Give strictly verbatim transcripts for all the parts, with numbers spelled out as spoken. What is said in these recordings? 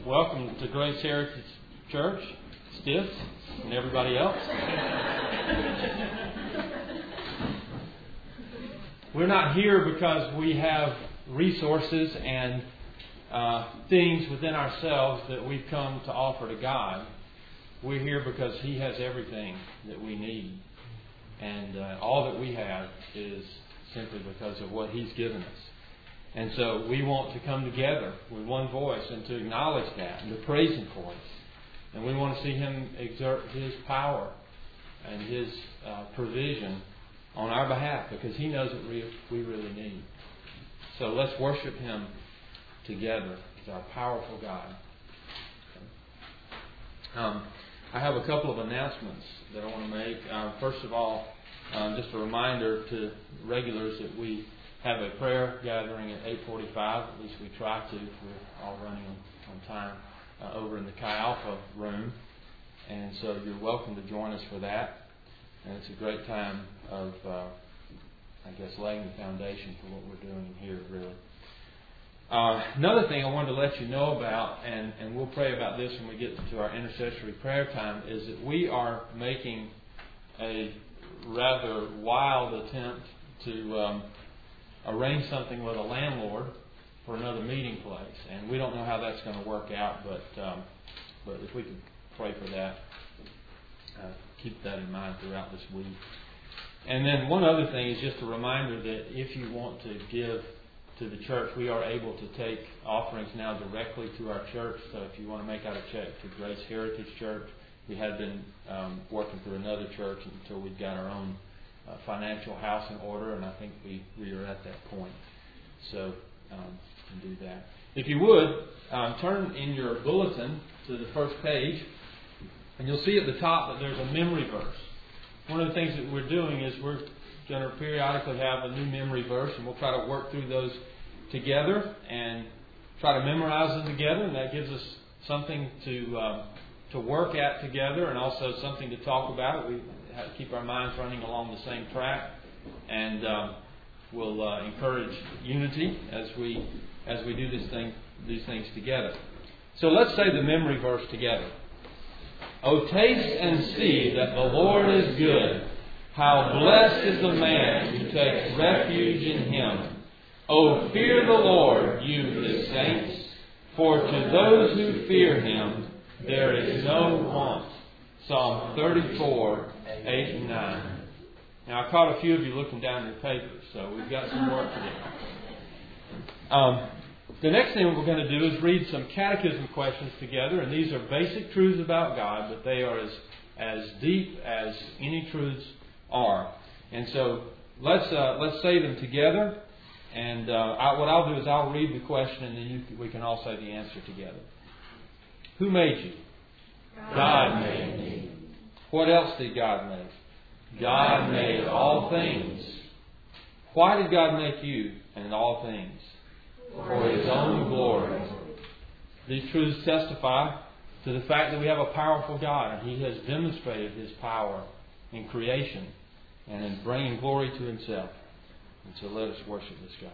welcome to Grace Heritage Church, Stiffs, and everybody else. We're not here because we have resources and uh, things within ourselves that we've come to offer to God. We're here because He has everything that we need. And uh, all that we have is simply because of what He's given us. And so we want to come together with one voice and to acknowledge that and to praise Him for it. And we want to see Him exert His power and His uh, provision on our behalf because He knows what we, we really need. So let's worship Him together as our powerful God. Um, I have a couple of announcements that I want to make. Uh, first of all, um, just a reminder to regulars that we have a prayer gathering at eight forty-five. At least we try to. We're all running on, on time uh, over in the Chi Alpha room. And so you're welcome to join us for that. And it's a great time of, uh, I guess, laying the foundation for what we're doing here, really. Uh, another thing I wanted to let you know about, and, and we'll pray about this when we get to our intercessory prayer time, is that we are making a rather wild attempt to um, arrange something with a landlord for another meeting place. And we don't know how that's going to work out, but um, but if we could pray for that, uh, keep that in mind throughout this week. And then one other thing is just a reminder that if you want to give to the church, we are able to take offerings now directly to our church. So if you want to make out a check to Grace Heritage Church, we had been um, working through another church until we got our own uh, financial house in order, and I think we, we are at that point. So um, you can do that. If you would, um, turn in your bulletin to the first page, and you'll see at the top that there's a memory verse. One of the things that we're doing is we're going to periodically have a new memory verse, and we'll try to work through those together and try to memorize them together, and that gives us something to um, to work at together and also something to talk about. We have to keep our minds running along the same track, and um, we'll uh, encourage unity as we as we do this thing these things together. So let's say the memory verse together. Oh, taste and see that the Lord is good. How blessed is the man who takes refuge in Him. Oh, fear the Lord, you His saints, for to those who fear Him there is no want. Psalm thirty-four, eight and nine. Now, I caught a few of you looking down your papers, so we've got some work to do. Um, the next thing we're going to do is read some catechism questions together, and these are basic truths about God, but they are as, as deep as any truths are. And so let's uh, let's say them together. And uh, I, what I'll do is I'll read the question, and then you, we can all say the answer together. Who made you? God, God made me. What else did God make? God made all things. Why did God make you and all things? For His own glory. These truths testify to the fact that we have a powerful God, and He has demonstrated His power in creation and in bringing glory to Himself. And so let us worship this God.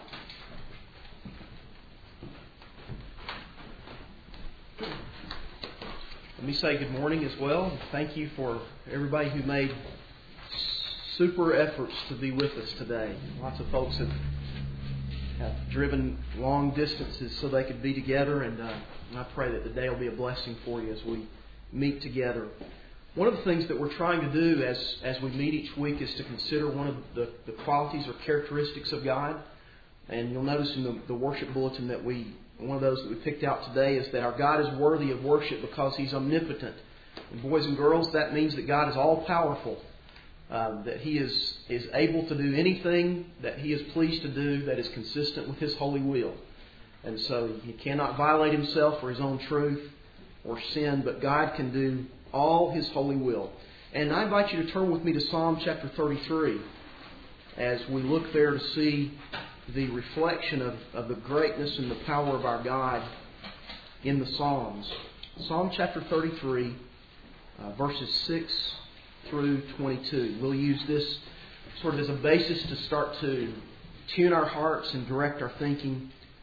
Let me say good morning as well. Thank you for everybody who made super efforts to be with us today. Lots of folks have, have driven long distances so they could be together, and uh, I pray that the day will be a blessing for you as we meet together. One of the things that we're trying to do as, as we meet each week is to consider one of the, the qualities or characteristics of God. And you'll notice in the, the worship bulletin that we, one of those that we picked out today is that our God is worthy of worship because He's omnipotent. And boys and girls, that means that God is all-powerful, uh, that He is, is able to do anything that He is pleased to do that is consistent with His holy will. And so He cannot violate Himself or His own truth or sin, but God can do all His holy will. And I invite you to turn with me to Psalm chapter thirty-three as we look there to see the reflection of, of the greatness and the power of our God in the Psalms. Psalm chapter thirty-three, uh, verses six through twenty-two. We'll use this sort of as a basis to start to tune our hearts and direct our thinking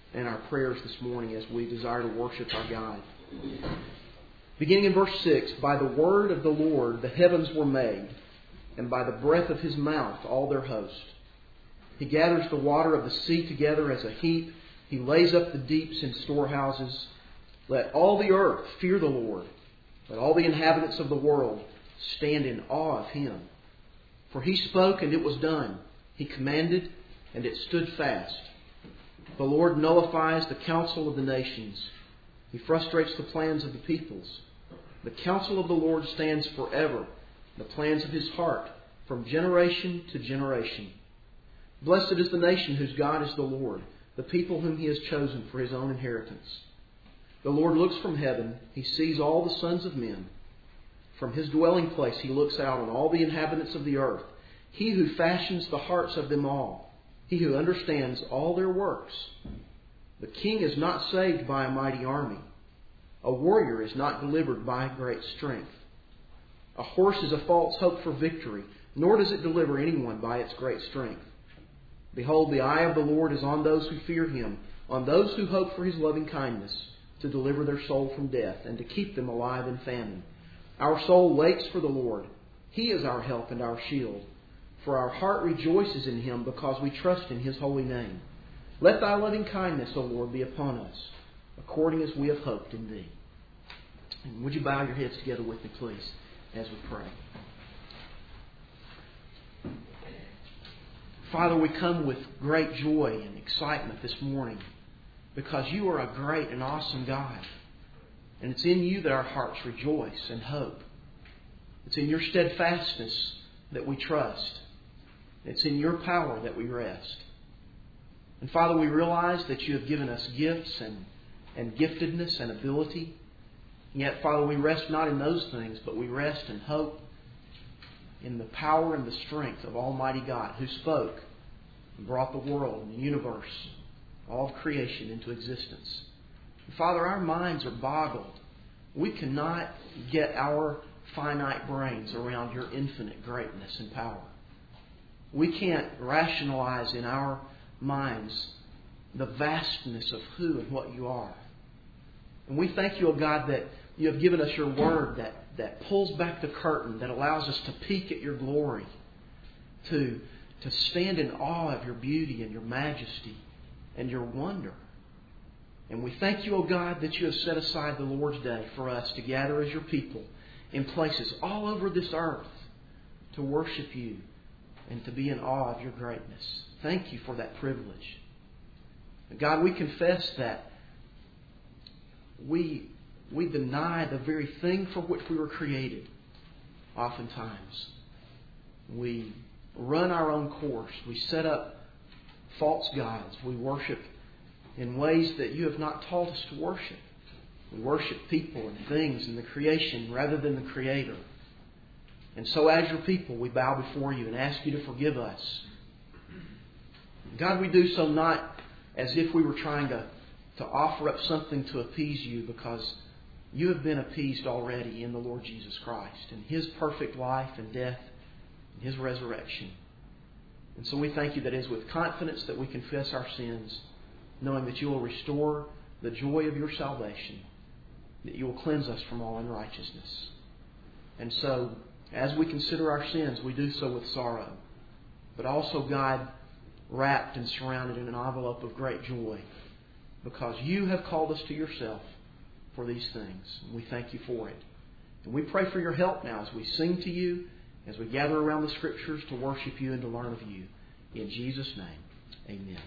and our prayers this morning as we desire to worship our God. Beginning in verse six, by the word of the Lord the heavens were made, and by the breath of His mouth all their host. He gathers the water of the sea together as a heap. He lays up the deeps in storehouses. Let all the earth fear the Lord. Let all the inhabitants of the world stand in awe of Him. For He spoke, and it was done. He commanded, and it stood fast. The Lord nullifies the counsel of the nations. He frustrates the plans of the peoples. The counsel of the Lord stands forever, the plans of His heart from generation to generation. Blessed is the nation whose God is the Lord, the people whom He has chosen for His own inheritance. The Lord looks from heaven. He sees all the sons of men. From His dwelling place He looks out on all the inhabitants of the earth. He who fashions the hearts of them all. He who understands all their works. The king is not saved by a mighty army. A warrior is not delivered by great strength. A horse is a false hope for victory, nor does it deliver anyone by its great strength. Behold, the eye of the Lord is on those who fear Him, on those who hope for His loving kindness, to deliver their soul from death and to keep them alive in famine. Our soul waits for the Lord. He is our help and our shield. For our heart rejoices in Him because we trust in His holy name. Let Thy loving kindness, O Lord, be upon us, according as we have hoped in Thee. And would you bow your heads together with me, please, as we pray. Father, we come with great joy and excitement this morning because You are a great and awesome God. And it's in You that our hearts rejoice and hope. It's in Your steadfastness that we trust. It's in Your power that we rest. And Father, we realize that You have given us gifts and, and giftedness and ability. And yet, Father, we rest not in those things, but we rest and hope in the power and the strength of Almighty God, who spoke and brought the world and the universe, all of creation, into existence. And Father, our minds are boggled. We cannot get our finite brains around Your infinite greatness and power. We can't rationalize in our minds the vastness of who and what You are. And we thank You, O God, that You have given us Your Word that, that pulls back the curtain, that allows us to peek at Your glory, to, to stand in awe of Your beauty and Your majesty and Your wonder. And we thank You, O God, that You have set aside the Lord's Day for us to gather as Your people in places all over this earth to worship You and to be in awe of Your greatness. Thank You for that privilege. God, we confess that we, we deny the very thing for which we were created oftentimes. We run our own course. We set up false gods. We worship in ways that You have not taught us to worship. We worship people and things and the creation rather than the Creator. And so as Your people, we bow before You and ask You to forgive us. God, we do so not as if we were trying to, to offer up something to appease You, because You have been appeased already in the Lord Jesus Christ and His perfect life and death and His resurrection. And so we thank You that it is with confidence that we confess our sins, knowing that You will restore the joy of Your salvation, that You will cleanse us from all unrighteousness. And so, as we consider our sins, we do so with sorrow, but also, God, wrapped and surrounded in an envelope of great joy, because You have called us to Yourself for these things. And we thank You for it. And we pray for Your help now as we sing to You, as we gather around the Scriptures to worship You and to learn of You. In Jesus' name, amen.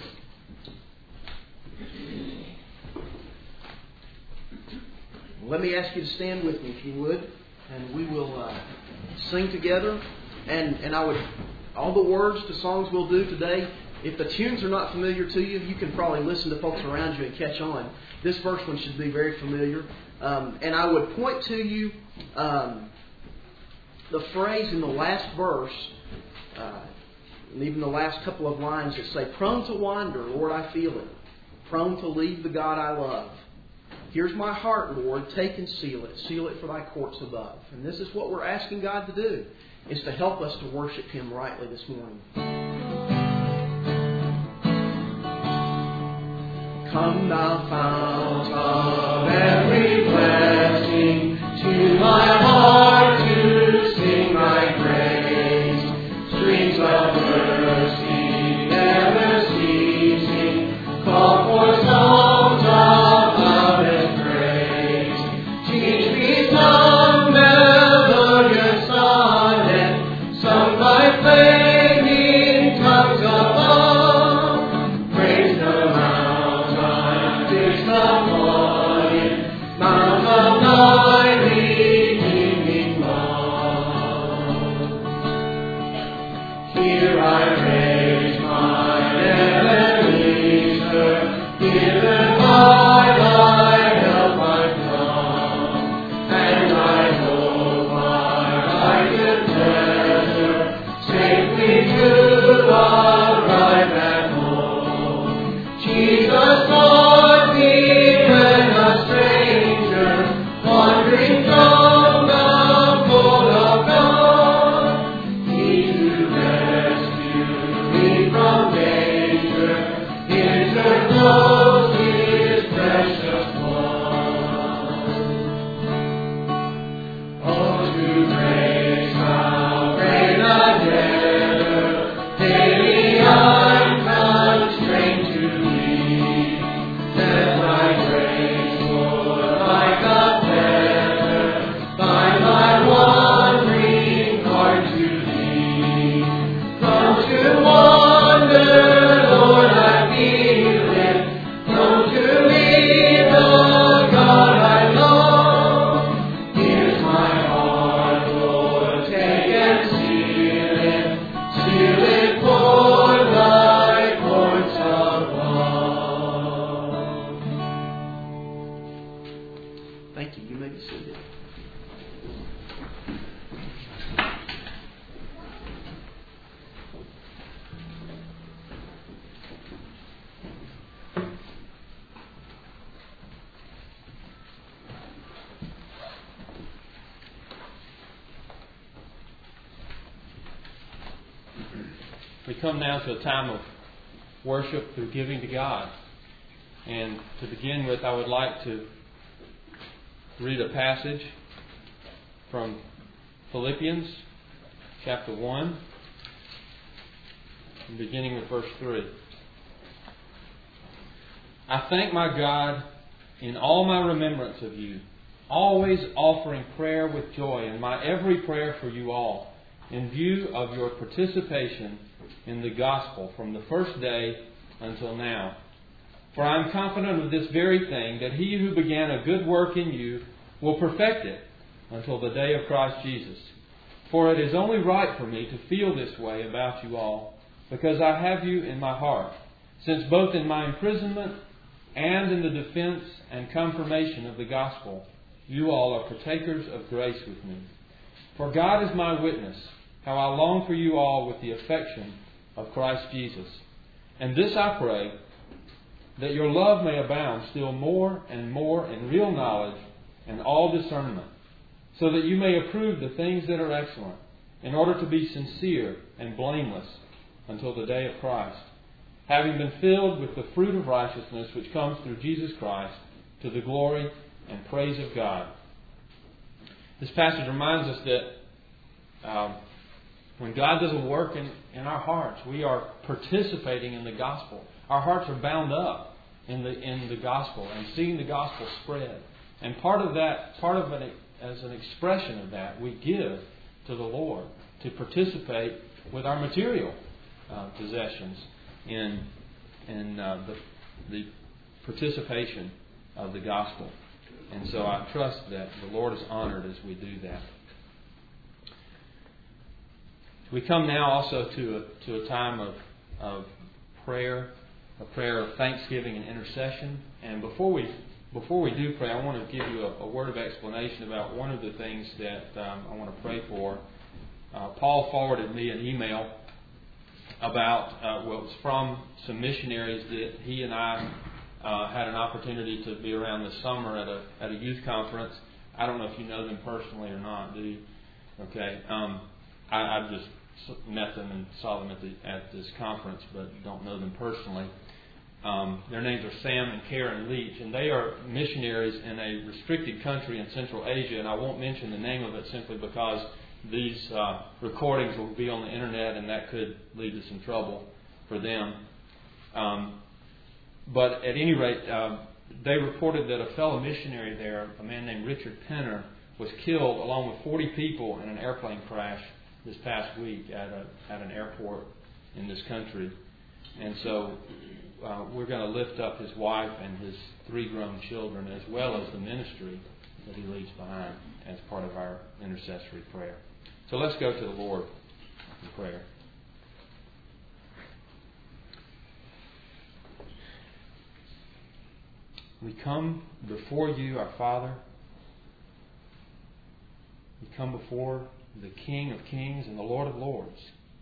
Let me ask you to stand with me, if you would, and we will uh, sing together. And, and I would... All the words to songs we'll do today, if the tunes are not familiar to you, you can probably listen to folks around you and catch on. This first one should be very familiar. Um, and I would point to you um, the phrase in the last verse, uh, and even the last couple of lines that say, prone to wander, Lord, I feel it. Prone to leave the God I love. Here's my heart, Lord. Take and seal it. Seal it for Thy courts above. And this is what we're asking God to do, is to help us to worship Him rightly this morning. Come thou fount of every blessing, to my heart to sing thy praise. Streams of mercy never ceasing, call for songs of loudest praise. Teach me some melodious sonnet, sung by flaming tongues above. Praise the mountain, fix the morning, mount of thy redeeming love. Here I raise my Ebenezer, given by thy help I come, and I hope my life pleasure safely to arrive at home. Jesus, Lord, be when a stranger, wandering from the fold of God. He who rescued me from danger, interposed his precious blood. Oh, to grace how great a debtor, daily I'm constrained to be. Let thy grace, Lord, like a feather, bind my wandering heart to thee. Come to wander, Lord, I feel it. Come to leave the God I love. Here's my heart, Lord, take and seal it. Seal it for thy courts above. Thank you. You may be seated. We come now to a time of worship through giving to God. And to begin with, I would like to read a passage from Philippians chapter one, beginning with verse three. I thank my God in all my remembrance of you, always offering prayer with joy in my every prayer for you all, in view of your participation in the gospel from the first day until now. For I am confident of this very thing, that he who began a good work in you will perfect it until the day of Christ Jesus. For it is only right for me to feel this way about you all, because I have you in my heart, since both in my imprisonment and in the defense and confirmation of the gospel, you all are partakers of grace with me. For God is my witness, how I long for you all with the affection of Christ Jesus. And this I pray, that your love may abound still more and more in real knowledge and all discernment, so that you may approve the things that are excellent, in order to be sincere and blameless until the day of Christ, having been filled with the fruit of righteousness which comes through Jesus Christ, to the glory and praise of God. This passage reminds us that um, when God does a work in, in our hearts, we are participating in the gospel. Our hearts are bound up in the in the gospel and seeing the gospel spread. And part of that, part of it, as an expression of that, we give to the Lord to participate with our material uh, possessions in in uh, the the participation of the gospel. And so I trust that the Lord is honored as we do that. We come now also to a, to a time of, of prayer, a prayer of thanksgiving and intercession. And before we before we do pray, I want to give you a, a word of explanation about one of the things that um, I want to pray for. Uh, Paul forwarded me an email about uh, what was from some missionaries that he and I uh, had an opportunity to be around this summer at a at a youth conference. I don't know if you know them personally or not, do you? Okay, um, I, I just met them and saw them at the at this conference, but don't know them personally. Um, their names are Sam and Karen Leach, and they are missionaries in a restricted country in Central Asia. And I won't mention the name of it simply because these uh, recordings will be on the internet, and that could lead to some trouble for them. Um, but at any rate, uh, they reported that a fellow missionary there, a man named Richard Penner, was killed along with forty people in an airplane crash this past week at a at an airport in this country. And so uh, we're going to lift up his wife and his three grown children, as well as the ministry that he leaves behind as part of our intercessory prayer. So let's go to the Lord in prayer. We come before you, our Father. We come before the King of Kings and the Lord of Lords.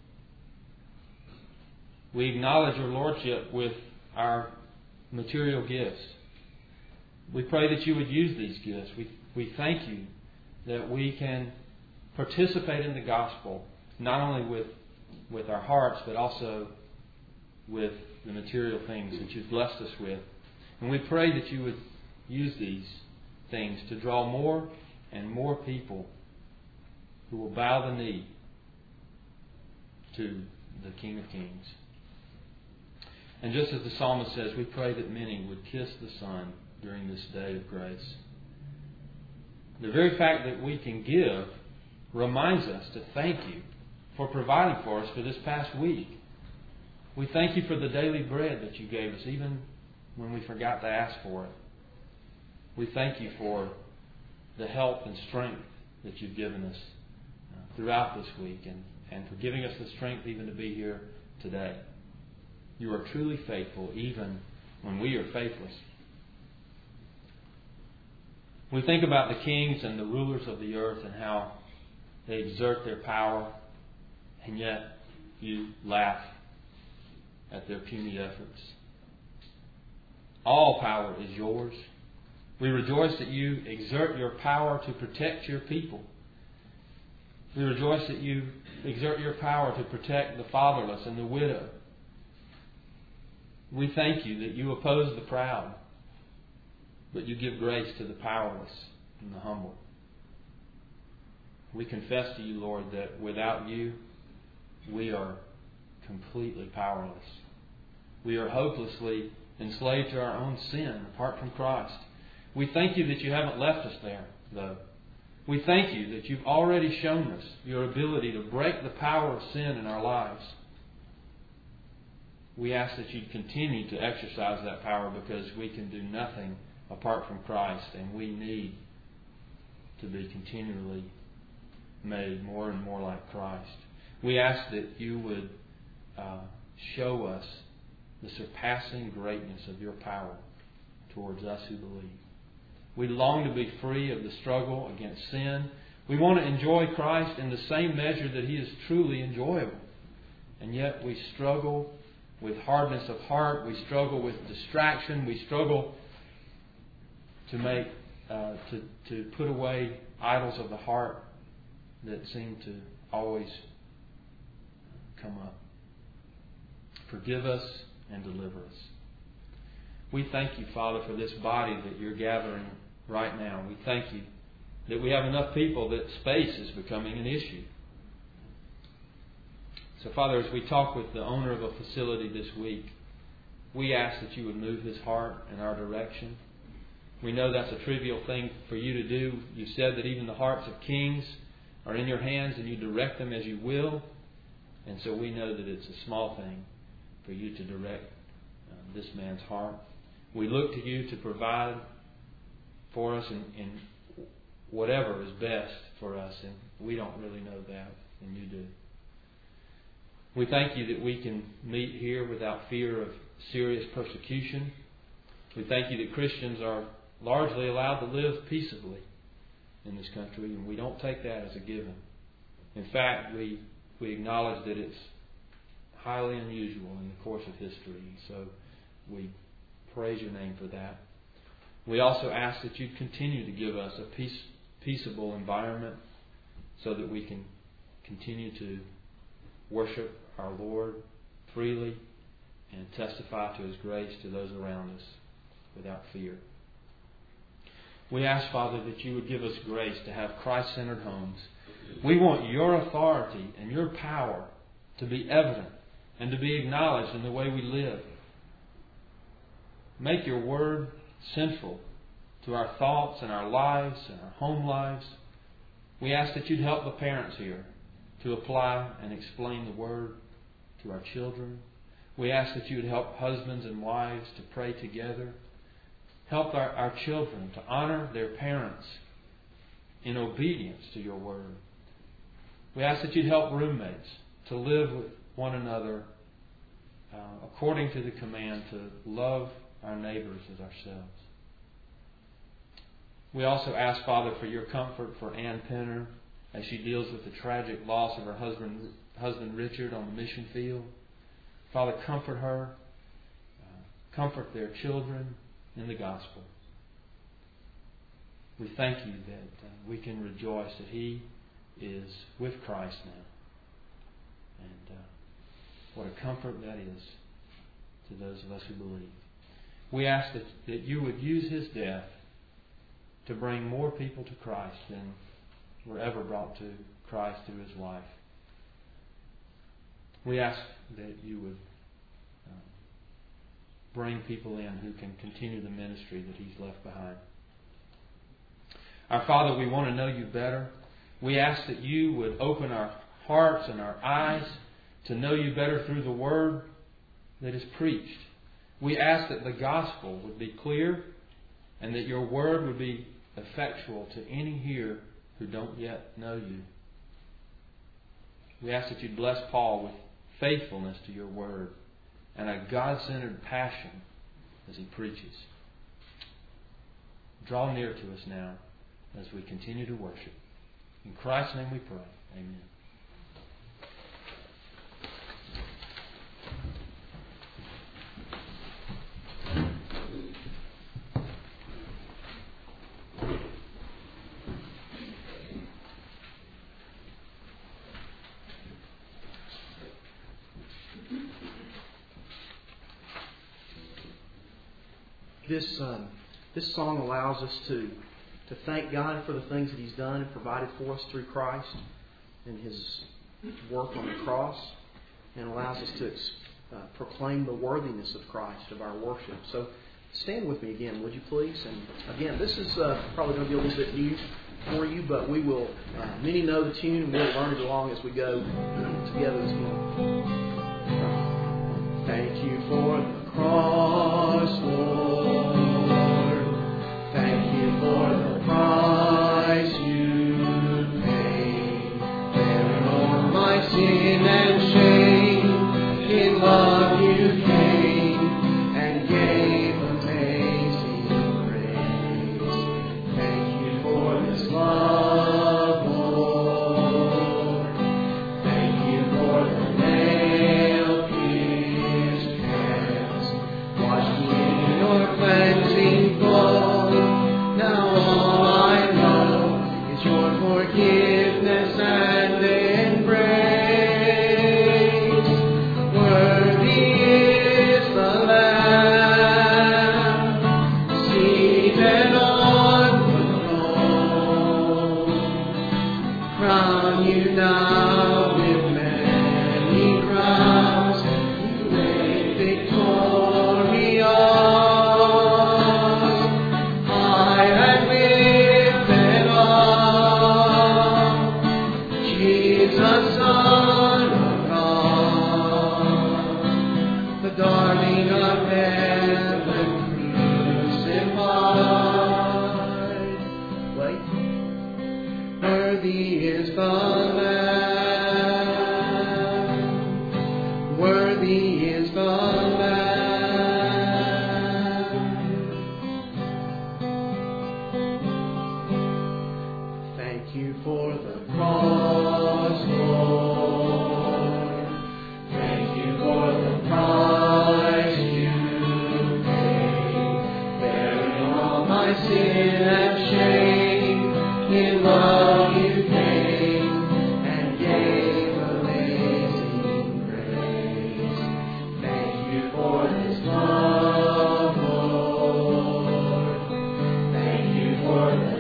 We acknowledge your Lordship with our material gifts. We pray that you would use these gifts. We, we thank you that we can participate in the gospel, not only with, with our hearts, but also with the material things that you've blessed us with. And we pray that you would use these things to draw more and more people who will bow the knee to the King of Kings. And just as the psalmist says, we pray that many would kiss the Son during this day of grace. The very fact that we can give reminds us to thank you for providing for us for this past week. We thank you for the daily bread that you gave us, even when we forgot to ask for it. We thank you for the health and strength that you've given us uh, throughout this week, and, and for giving us the strength even to be here today. You are truly faithful even when we are faithless. We think about the kings and the rulers of the earth and how they exert their power, and yet you laugh at their puny efforts. All power is yours. We rejoice that you exert your power to protect your people. We rejoice that you exert your power to protect the fatherless and the widow. We thank you that you oppose the proud, but you give grace to the powerless and the humble. We confess to you, Lord, that without you, we are completely powerless. We are hopelessly enslaved to our own sin apart from Christ. We thank you that you haven't left us there, though. We thank you that you've already shown us your ability to break the power of sin in our lives. We ask that you'd continue to exercise that power, because we can do nothing apart from Christ, and we need to be continually made more and more like Christ. We ask that you would uh, show us the surpassing greatness of your power towards us who believe. We long to be free of the struggle against sin. We want to enjoy Christ in the same measure that He is truly enjoyable. And yet we struggle with hardness of heart. We struggle with distraction. We struggle to make, uh, to, to put away idols of the heart that seem to always come up. Forgive us and deliver us. We thank you, Father, for this body that you're gathering right now. We thank you that we have enough people that space is becoming an issue. So, Father, as we talk with the owner of a facility this week, we ask that you would move his heart in our direction. We know that's a trivial thing for you to do. You said that even the hearts of kings are in your hands and you direct them as you will. And so we know that it's a small thing for you to direct uh, this man's heart. We look to you to provide for us in, in whatever is best for us, and we don't really know that, and you do. We thank you that we can meet here without fear of serious persecution. We thank you that Christians are largely allowed to live peaceably in this country, and we don't take that as a given. In fact, we we acknowledge that it's highly unusual in the course of history, so we praise your name for that. We also ask that you continue to give us a peace, peaceable environment so that we can continue to worship our Lord freely and testify to His grace to those around us without fear. We ask, Father, that You would give us grace to have Christ-centered homes. We want Your authority and Your power to be evident and to be acknowledged in the way we live. Make Your Word central to our thoughts and our lives and our home lives. We ask that You'd help the parents here to apply and explain the Word to our children. We ask that You would help husbands and wives to pray together. Help our, our children to honor their parents in obedience to Your Word. We ask that You'd help roommates to live with one another uh, according to the command to love our neighbors as ourselves. We also ask, Father, for Your comfort for Ann Penner as she deals with the tragic loss of her husband, husband Richard on the mission field. Father, comfort her. Uh, comfort their children in the gospel. We thank You that uh, we can rejoice that he is with Christ now. And uh, what a comfort that is to those of us who believe. We ask that, that You would use his death to bring more people to Christ than were ever brought to Christ through his life. We ask that You would um, bring people in who can continue the ministry that he's left behind. Our Father, we want to know You better. We ask that You would open our hearts and our eyes to know You better through the Word that is preached. We ask that the gospel would be clear and that Your Word would be effectual to any here who don't yet know You. We ask that You'd bless Paul with faithfulness to Your Word and a God-centered passion as he preaches. Draw near to us now as we continue to worship. In Christ's name we pray. Amen. This um, this song allows us to to thank God for the things that He's done and provided for us through Christ and His work on the cross, and allows us to uh, proclaim the worthiness of Christ, of our worship. So stand with me again, would you please? And again, this is uh, probably going to be a little bit new for you, but we will. Uh, many know the tune, and we'll learn it along as we go together this morning. Thank You for the cross, Lord. Thank You for the price You paid, bearing all my sin and shame. In love You came and gave amazing grace. Thank You for this love, Lord. Thank You for the nail-pierced hands, washed me in Your cleansing blood. Now all I know is Your forgiveness and embrace. Worthy is the Lamb seated on the throne. Crown You now with many crowns. You reign victorious. High and lifted up, Jesus, Son of God, the darling of heaven crucified. Wait. Worthy is the Lamb. Worthy is the Lamb. Thank You for the cross, Lord. Thank You for the price You paid, bearing all my sin and shame. In love You came and gave amazing grace. Thank You for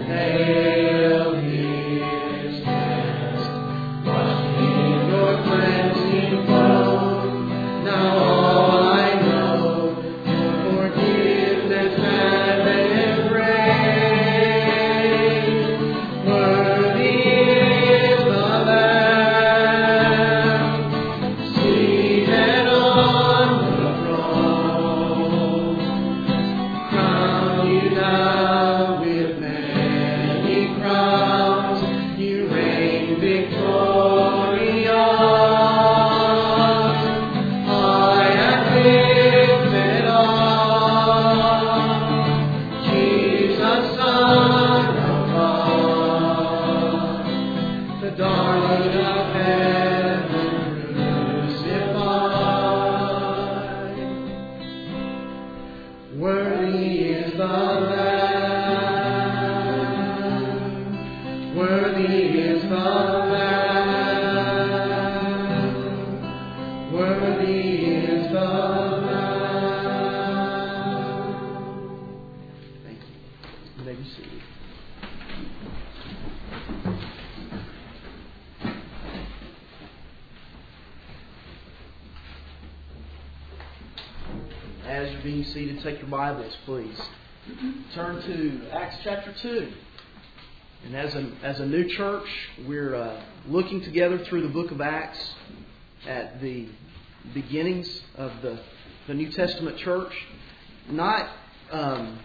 As you're being seated, take your Bibles, please. Turn to Acts chapter two. And as a, as a new church, we're uh, looking together through the book of Acts at the beginnings of the, the New Testament church. Not um,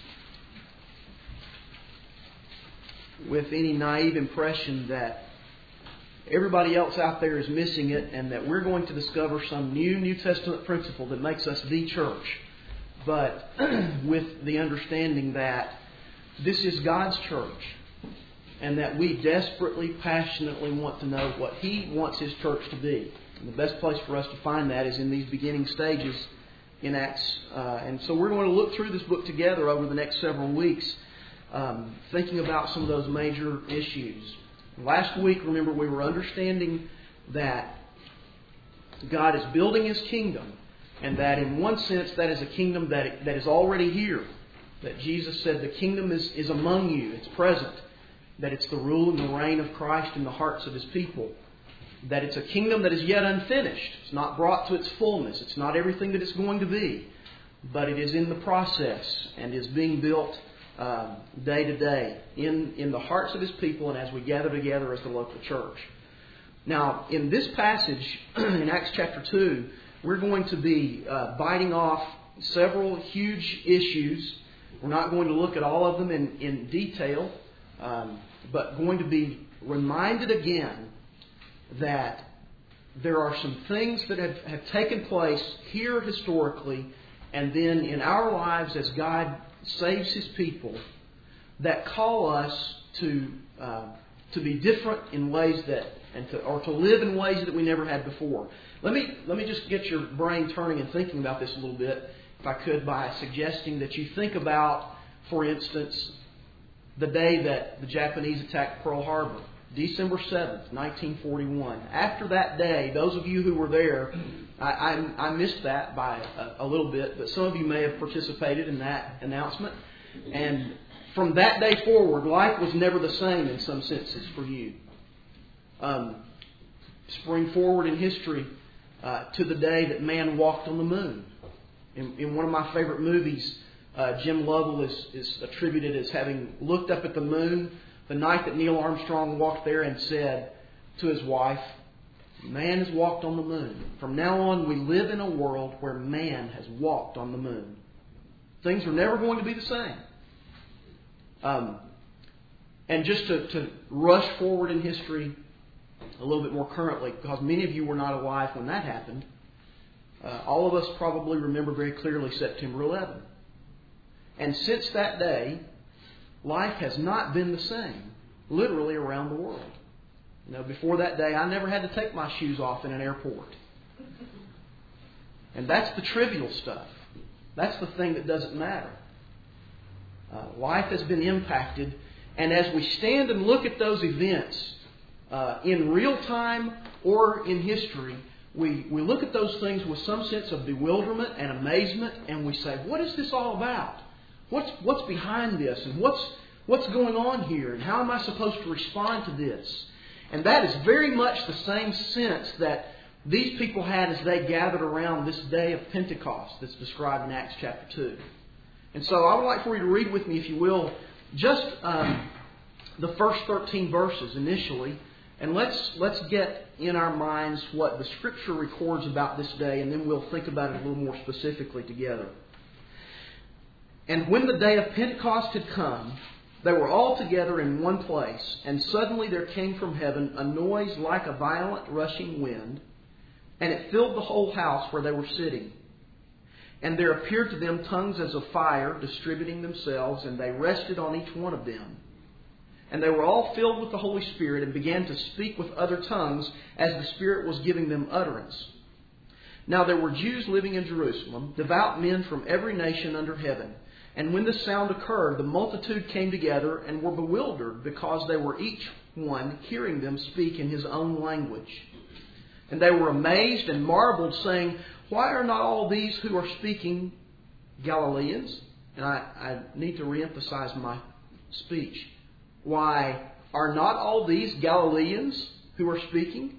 with any naive impression that everybody else out there is missing it and that we're going to discover some new New Testament principle that makes us the church. But with the understanding that this is God's church and that we desperately, passionately want to know what He wants His church to be. And the best place for us to find that is in these beginning stages in Acts. Uh, and so we're going to look through this book together over the next several weeks, um, thinking about some of those major issues. Last week, remember, we were understanding that God is building His kingdom, and that in one sense that is a kingdom that, that is already here. That Jesus said the kingdom is, is among you, it's present. That it's the rule and the reign of Christ in the hearts of His people. That it's a kingdom that is yet unfinished. It's not brought to its fullness. It's not everything that it's going to be. But it is in the process and is being built Uh, day to day in, in the hearts of His people and as we gather together as the local church. Now, in this passage, in Acts chapter two, we're going to be uh, biting off several huge issues. We're not going to look at all of them in, in detail, um, but going to be reminded again that there are some things that have, have taken place here historically and then in our lives as God saves His people that call us to uh, to be different in ways that and to or to live in ways that we never had before. Let me let me just get your brain turning and thinking about this a little bit, if I could, by suggesting that you think about, for instance, the day that the Japanese attacked Pearl Harbor, December seventh, nineteen forty-one. After that day, those of you who were there, I, I, I missed that by a, a little bit, but some of you may have participated in that announcement. And from that day forward, life was never the same in some senses for you. Um, spring forward in history uh, to the day that man walked on the moon. In, in one of my favorite movies, uh, Jim Lovell is, is attributed as having looked up at the moon the night that Neil Armstrong walked there and said to his wife, "Man has walked on the moon. From now on, we live in a world where man has walked on the moon." Things are never going to be the same. Um, and just to, to rush forward in history a little bit more currently, because many of you were not alive when that happened, uh, all of us probably remember very clearly September eleventh. And since that day, life has not been the same, literally around the world. You know, before that day, I never had to take my shoes off in an airport. And that's the trivial stuff. That's the thing that doesn't matter. Uh, life has been impacted, and as we stand and look at those events uh, in real time or in history, we, we look at those things with some sense of bewilderment and amazement, and we say, what is this all about? What's what's behind this? And what's What's going on here? And how am I supposed to respond to this? And that is very much the same sense that these people had as they gathered around this day of Pentecost that's described in Acts chapter two. And so I would like for you to read with me, if you will, just um, the first thirteen verses initially. And let's let's get in our minds what the Scripture records about this day, and then we'll think about it a little more specifically together. And when the day of Pentecost had come, they were all together in one place, and suddenly there came from heaven a noise like a violent rushing wind, and it filled the whole house where they were sitting. And there appeared to them tongues as of fire, distributing themselves, and they rested on each one of them. And they were all filled with the Holy Spirit and began to speak with other tongues as the Spirit was giving them utterance. Now there were Jews living in Jerusalem, devout men from every nation under heaven. And when this sound occurred, the multitude came together and were bewildered, because they were each one hearing them speak in his own language. And they were amazed and marveled, saying, "Why are not all these who are speaking Galileans?" And I, I need to reemphasize my speech. Why are not all these Galileans who are speaking?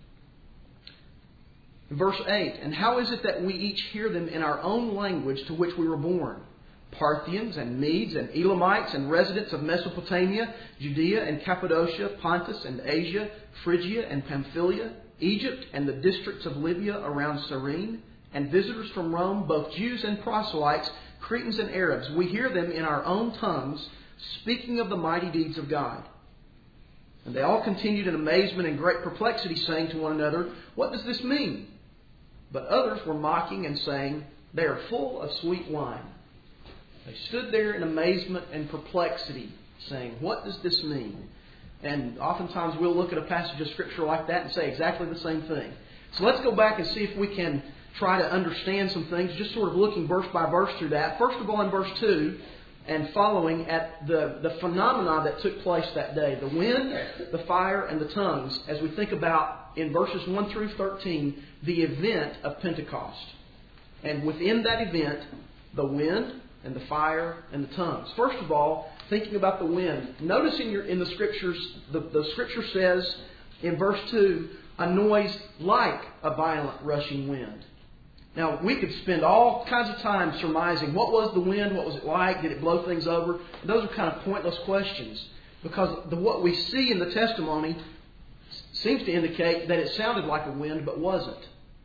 Verse eight, "And how is it that we each hear them in our own language to which we were born? Parthians and Medes and Elamites and residents of Mesopotamia, Judea and Cappadocia, Pontus and Asia, Phrygia and Pamphylia, Egypt and the districts of Libya around Cyrene, and visitors from Rome, both Jews and proselytes, Cretans and Arabs. We hear them in our own tongues, speaking of the mighty deeds of God." And they all continued in amazement and great perplexity, saying to one another, "What does this mean?" But others were mocking and saying, "They are full of sweet wine." They stood there in amazement and perplexity, saying, "What does this mean?" And oftentimes we'll look at a passage of Scripture like that and say exactly the same thing. So let's go back and see if we can try to understand some things, just sort of looking verse by verse through that. First of all, in verse two and following, at the, the phenomena that took place that day, the wind, the fire, and the tongues, as we think about in verses one through thirteen, the event of Pentecost. And within that event, the wind and the fire and the tongues. First of all, thinking about the wind, notice in, your, in the Scriptures, the, the Scripture says in verse two, a noise like a violent rushing wind. Now, we could spend all kinds of time surmising what was the wind, what was it like, did it blow things over? And those are kind of pointless questions, because the, what we see in the testimony seems to indicate that it sounded like a wind but wasn't.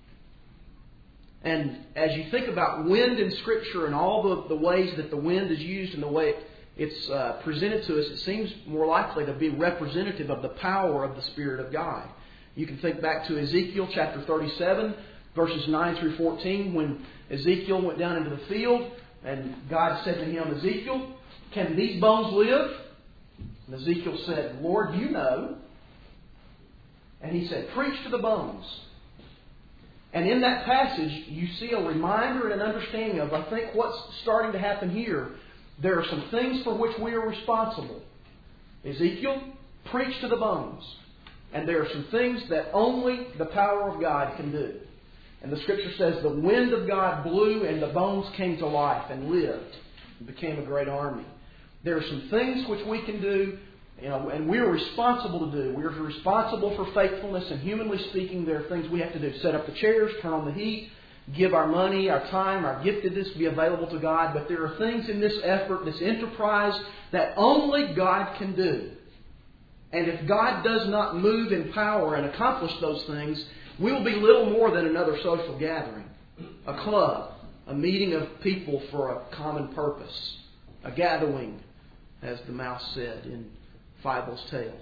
And as you think about wind in Scripture and all the, the ways that the wind is used and the way it's uh, presented to us, it seems more likely to be representative of the power of the Spirit of God. You can think back to Ezekiel chapter thirty-seven, verses nine through fourteen, when Ezekiel went down into the field and God said to him, "Ezekiel, can these bones live?" And Ezekiel said, "Lord, you know." And he said, "Preach to the bones." And in that passage, you see a reminder and an understanding of, I think, what's starting to happen here. There are some things for which we are responsible. Ezekiel, preach to the bones. And there are some things that only the power of God can do. And the Scripture says the wind of God blew and the bones came to life and lived and became a great army. There are some things which we can do, you know, and we're responsible to do. We're responsible for faithfulness, and humanly speaking, there are things we have to do. Set up the chairs, turn on the heat, give our money, our time, our giftedness be available to God. But there are things in this effort, this enterprise, that only God can do. And if God does not move in power and accomplish those things, we will be little more than another social gathering, a club, a meeting of people for a common purpose, a gathering, as the mouse said in Fible's Tale.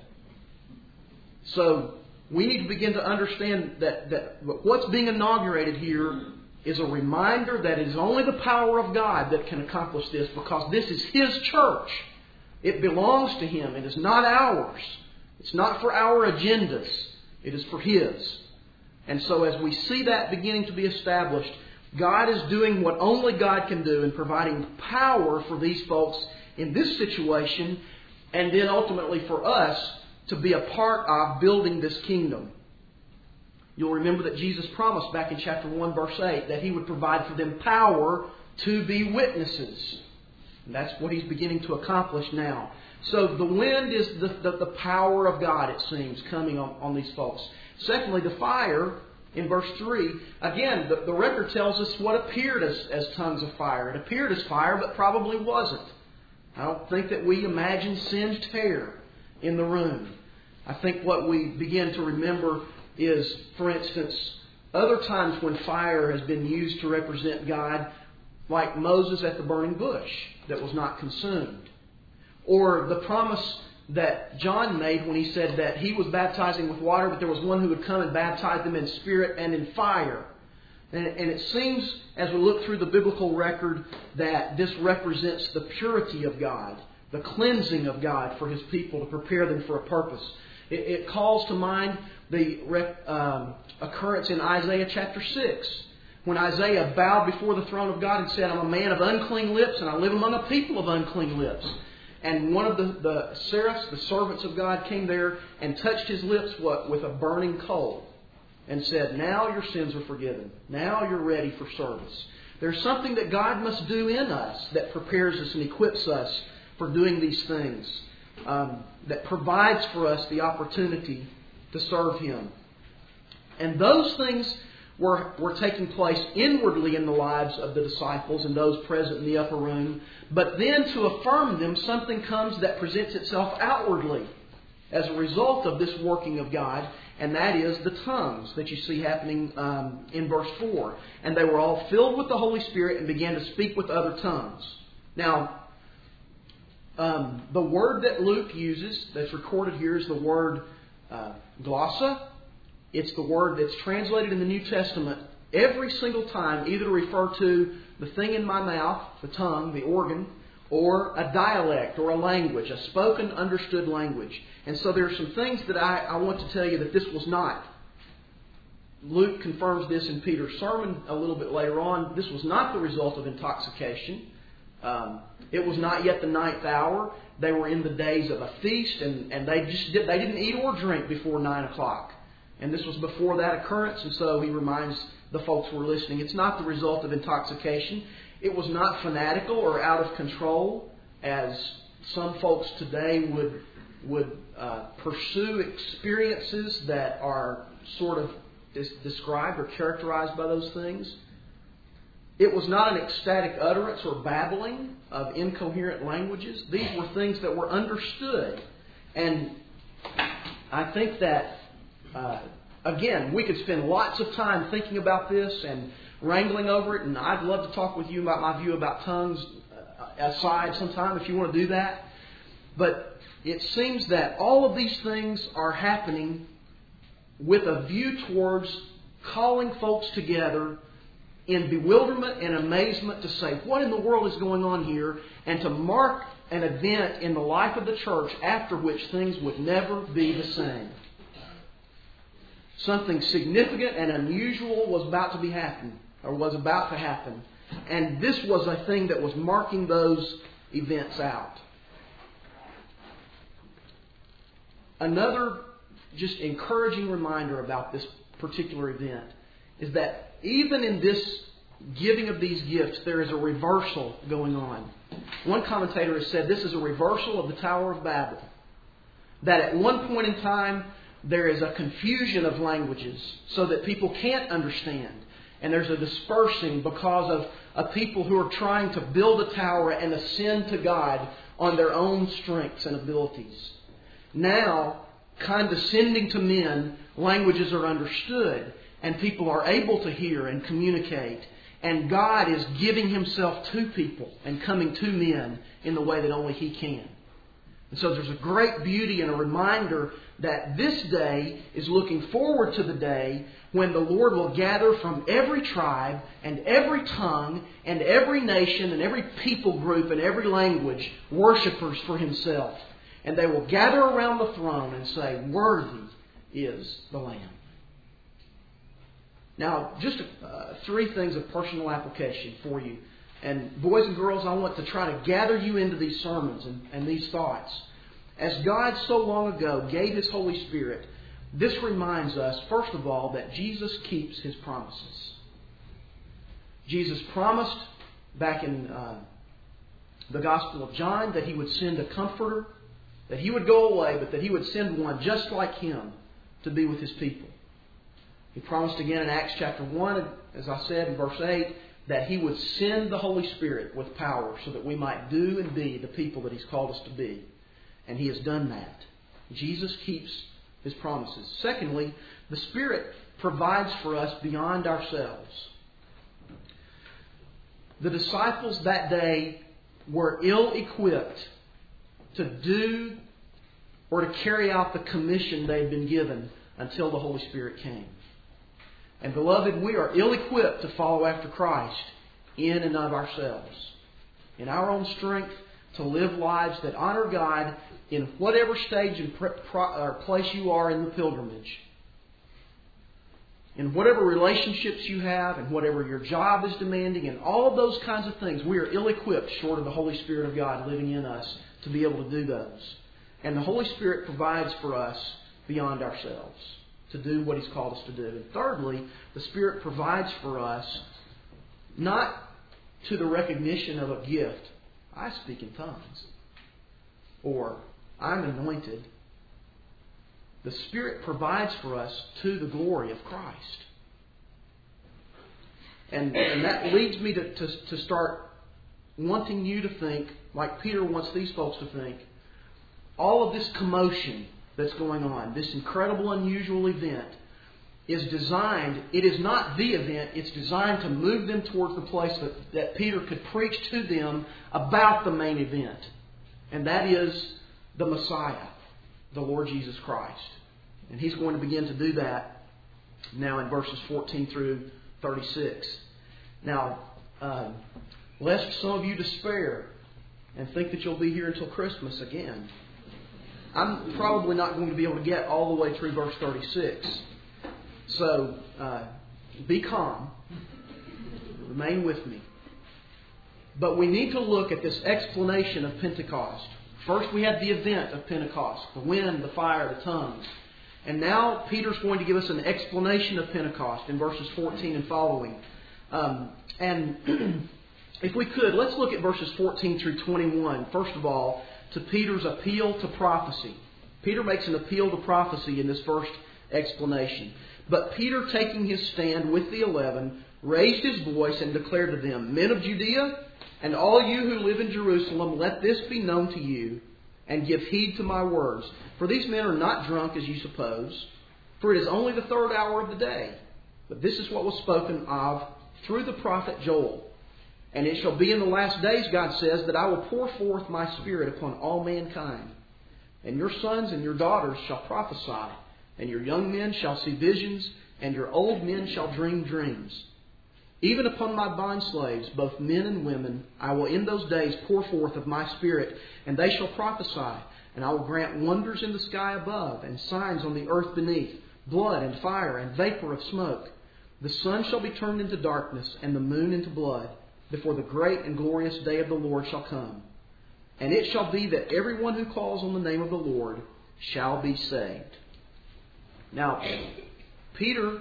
So we need to begin to understand that, that what's being inaugurated here is a reminder that it is only the power of God that can accomplish this, because this is His church. It belongs to Him. It is not ours. It's not for our agendas. It is for His. And so as we see that beginning to be established, God is doing what only God can do in providing power for these folks in this situation, and then ultimately for us to be a part of building this kingdom. You'll remember that Jesus promised back in chapter one, verse eight, that He would provide for them power to be witnesses. And that's what he's beginning to accomplish now. So the wind is the, the, the power of God, it seems, coming on, on these folks. Secondly, the fire, in verse three, again, the, the record tells us what appeared as, as tongues of fire. It appeared as fire, but probably wasn't. I don't think that we imagine singed hair in the room. I think what we begin to remember is, for instance, other times when fire has been used to represent God, like Moses at the burning bush that was not consumed. Or the promise that John made when he said that he was baptizing with water, but there was one who would come and baptize them in spirit and in fire. And, and it seems, as we look through the biblical record, that this represents the purity of God, the cleansing of God for His people to prepare them for a purpose. It, it calls to mind the um, occurrence in Isaiah chapter six, when Isaiah bowed before the throne of God and said, I'm a man of unclean lips, and I live among a people of unclean lips. And one of the, the seraphs, the servants of God, came there and touched his lips what with a burning coal and said, now your sins are forgiven. Now you're ready for service. There's something that God must do in us that prepares us and equips us for doing these things, um, that provides for us the opportunity to serve Him. And those things were, were taking place inwardly in the lives of the disciples and those present in the upper room. But then to affirm them, something comes that presents itself outwardly as a result of this working of God, and that is the tongues that you see happening um, in verse four. And they were all filled with the Holy Spirit and began to speak with other tongues. Now, um, the word that Luke uses that's recorded here is the word uh, glossa. It's the word that's translated in the New Testament every single time, either to refer to the thing in my mouth, the tongue, the organ, or a dialect or a language, a spoken, understood language. And so there are some things that I, I want to tell you that this was not. Luke confirms this in Peter's sermon a little bit later on. This was not the result of intoxication. Um, it was not yet the ninth hour. They were in the days of a feast, and, and they just did, they didn't eat or drink before nine o'clock. And this was before that occurrence, and so he reminds the folks who were listening, it's not the result of intoxication. It was not fanatical or out of control, as some folks today would would uh, pursue experiences that are sort of dis- described or characterized by those things. It was not an ecstatic utterance or babbling of incoherent languages. These were things that were understood. And I think that Uh, again, we could spend lots of time thinking about this and wrangling over it, and I'd love to talk with you about my view about tongues uh, aside sometime if you want to do that. But it seems that all of these things are happening with a view towards calling folks together in bewilderment and amazement to say, what in the world is going on here? And to mark an event in the life of the church after which things would never be the same. Something significant and unusual was about to be happen, or was about to happen. And this was a thing that was marking those events out. Another just encouraging reminder about this particular event is that even in this giving of these gifts, there is a reversal going on. One commentator has said this is a reversal of the Tower of Babel. That at one point in time, there is a confusion of languages so that people can't understand. And there's a dispersing because of, of people who are trying to build a tower and ascend to God on their own strengths and abilities. Now, condescending to men, languages are understood and people are able to hear and communicate. And God is giving Himself to people and coming to men in the way that only He can. And so there's a great beauty and a reminder that this day is looking forward to the day when the Lord will gather from every tribe and every tongue and every nation and every people group and every language worshipers for Himself. And they will gather around the throne and say, worthy is the Lamb. Now, just uh, three things of personal application for you. And boys and girls, I want to try to gather you into these sermons and, and these thoughts. As God so long ago gave His Holy Spirit, this reminds us, first of all, that Jesus keeps His promises. Jesus promised back in uh, the Gospel of John, that He would send a comforter, that He would go away, but that He would send one just like Him to be with His people. He promised again in Acts chapter one, as I said in verse eight, that He would send the Holy Spirit with power so that we might do and be the people that He's called us to be. And He has done that. Jesus keeps His promises. Secondly, the Spirit provides for us beyond ourselves. The disciples that day were ill-equipped to do or to carry out the commission they had been given until the Holy Spirit came. And beloved, we are ill-equipped to follow after Christ in and of ourselves, in our own strength, to live lives that honor God in whatever stage and or place you are in the pilgrimage. In whatever relationships you have, and whatever your job is demanding, and all of those kinds of things, we are ill-equipped short of the Holy Spirit of God living in us to be able to do those. And the Holy Spirit provides for us beyond ourselves to do what He's called us to do. And thirdly, the Spirit provides for us not to the recognition of a gift. I speak in tongues. Or I'm anointed. The Spirit provides for us to the glory of Christ. And, and that leads me to, to, to start wanting you to think, like Peter wants these folks to think, all of this commotion that's going on, this incredible, unusual event, is designed, it is not the event, it's designed to move them towards the place that, that Peter could preach to them about the main event. And that is the Messiah, the Lord Jesus Christ. And He's going to begin to do that now in verses fourteen through thirty-six. Now, uh, lest some of you despair and think that you'll be here until Christmas again, I'm probably not going to be able to get all the way through verse thirty-six. So, uh, be calm. Remain with me. But we need to look at this explanation of Pentecost. First we had the event of Pentecost, the wind, the fire, the tongues. And now Peter's going to give us an explanation of Pentecost in verses fourteen and following. Um, and if we could, let's look at verses fourteen through twenty-one. First of all, to Peter's appeal to prophecy. Peter makes an appeal to prophecy in this first explanation. But Peter, taking his stand with the eleven, raised his voice and declared to them, Men of Judea, and all you who live in Jerusalem, let this be known to you, and give heed to my words. For these men are not drunk, as you suppose, for it is only the third hour of the day. But this is what was spoken of through the prophet Joel. And it shall be in the last days, God says, that I will pour forth my Spirit upon all mankind. And your sons and your daughters shall prophesy, and your young men shall see visions, and your old men shall dream dreams. Even upon my bondslaves, both men and women, I will in those days pour forth of my Spirit, and they shall prophesy. And I will grant wonders in the sky above, and signs on the earth beneath, blood and fire and vapor of smoke. The sun shall be turned into darkness, and the moon into blood, before the great and glorious day of the Lord shall come. And it shall be that everyone who calls on the name of the Lord shall be saved. Now, Peter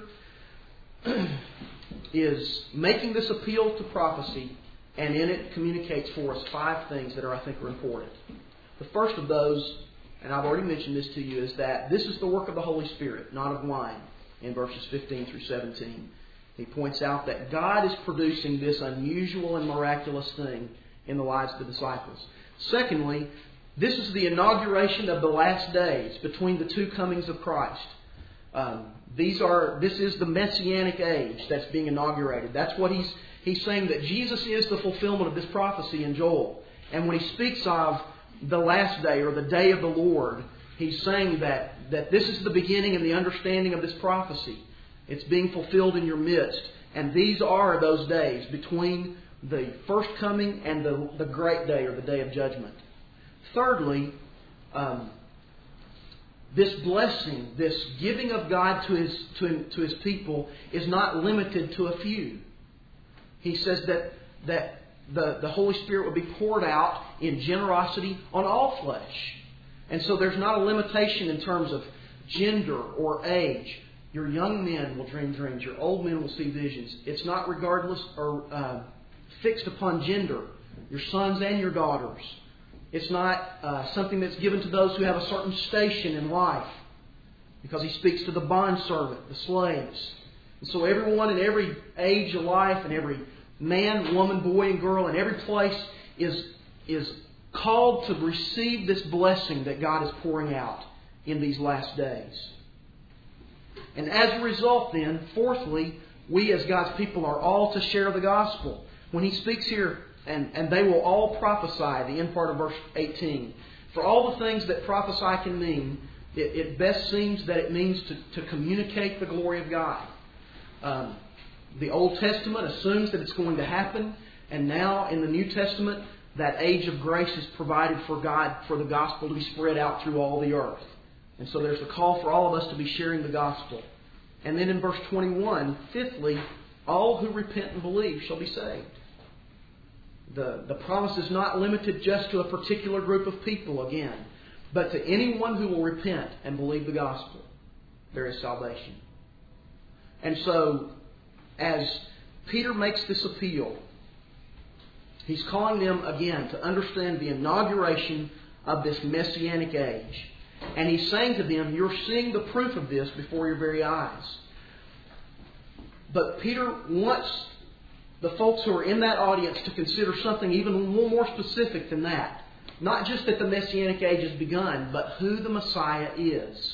is making this appeal to prophecy, and in it communicates for us five things that are, I think, are important. The first of those, and I've already mentioned this to you, is that this is the work of the Holy Spirit, not of wine, in verses fifteen through seventeen. He points out that God is producing this unusual and miraculous thing in the lives of the disciples. Secondly, this is the inauguration of the last days between the two comings of Christ. Um, these are. This is the Messianic age that's being inaugurated. That's what he's he's saying, that Jesus is the fulfillment of this prophecy in Joel. And when he speaks of the last day or the day of the Lord, he's saying that, that this is the beginning and the understanding of this prophecy. It's being fulfilled in your midst. And these are those days between the first coming and the, the great day or the day of judgment. Thirdly, um, this blessing, this giving of God to His to, to His people is not limited to a few. He says that that the, the Holy Spirit will be poured out in generosity on all flesh. And so there's not a limitation in terms of gender or age. Your young men will dream dreams. Your old men will see visions. It's not regardless or uh, fixed upon gender. your sons and your daughters. It's not uh, something that's given to those who have a certain station in life, because He speaks to the bondservant, the slaves. And so everyone in every age of life and every man, woman, boy, and girl in every place is, is called to receive this blessing that God is pouring out in these last days. And as a result then, fourthly, we as God's people are all to share the gospel. When He speaks here, and, and they will all prophesy, the end part of verse eighteen. For all the things that prophesy can mean, it, it best seems that it means to, to communicate the glory of God. Um, the Old Testament assumes that it's going to happen, and now in the New Testament, that age of grace is provided for God, for the gospel to be spread out through all the earth. And so there's a call for all of us to be sharing the gospel. And then in verse twenty-one, fifthly, all who repent and believe shall be saved. The, the promise is not limited just to a particular group of people again, but to anyone who will repent and believe the gospel. There is salvation. And so, as Peter makes this appeal, he's calling them again to understand the inauguration of this Messianic age. And he's saying to them, you're seeing the proof of this before your very eyes. But Peter wants the folks who are in that audience to consider something even a little more specific than that. Not just that the Messianic age has begun, but who the Messiah is.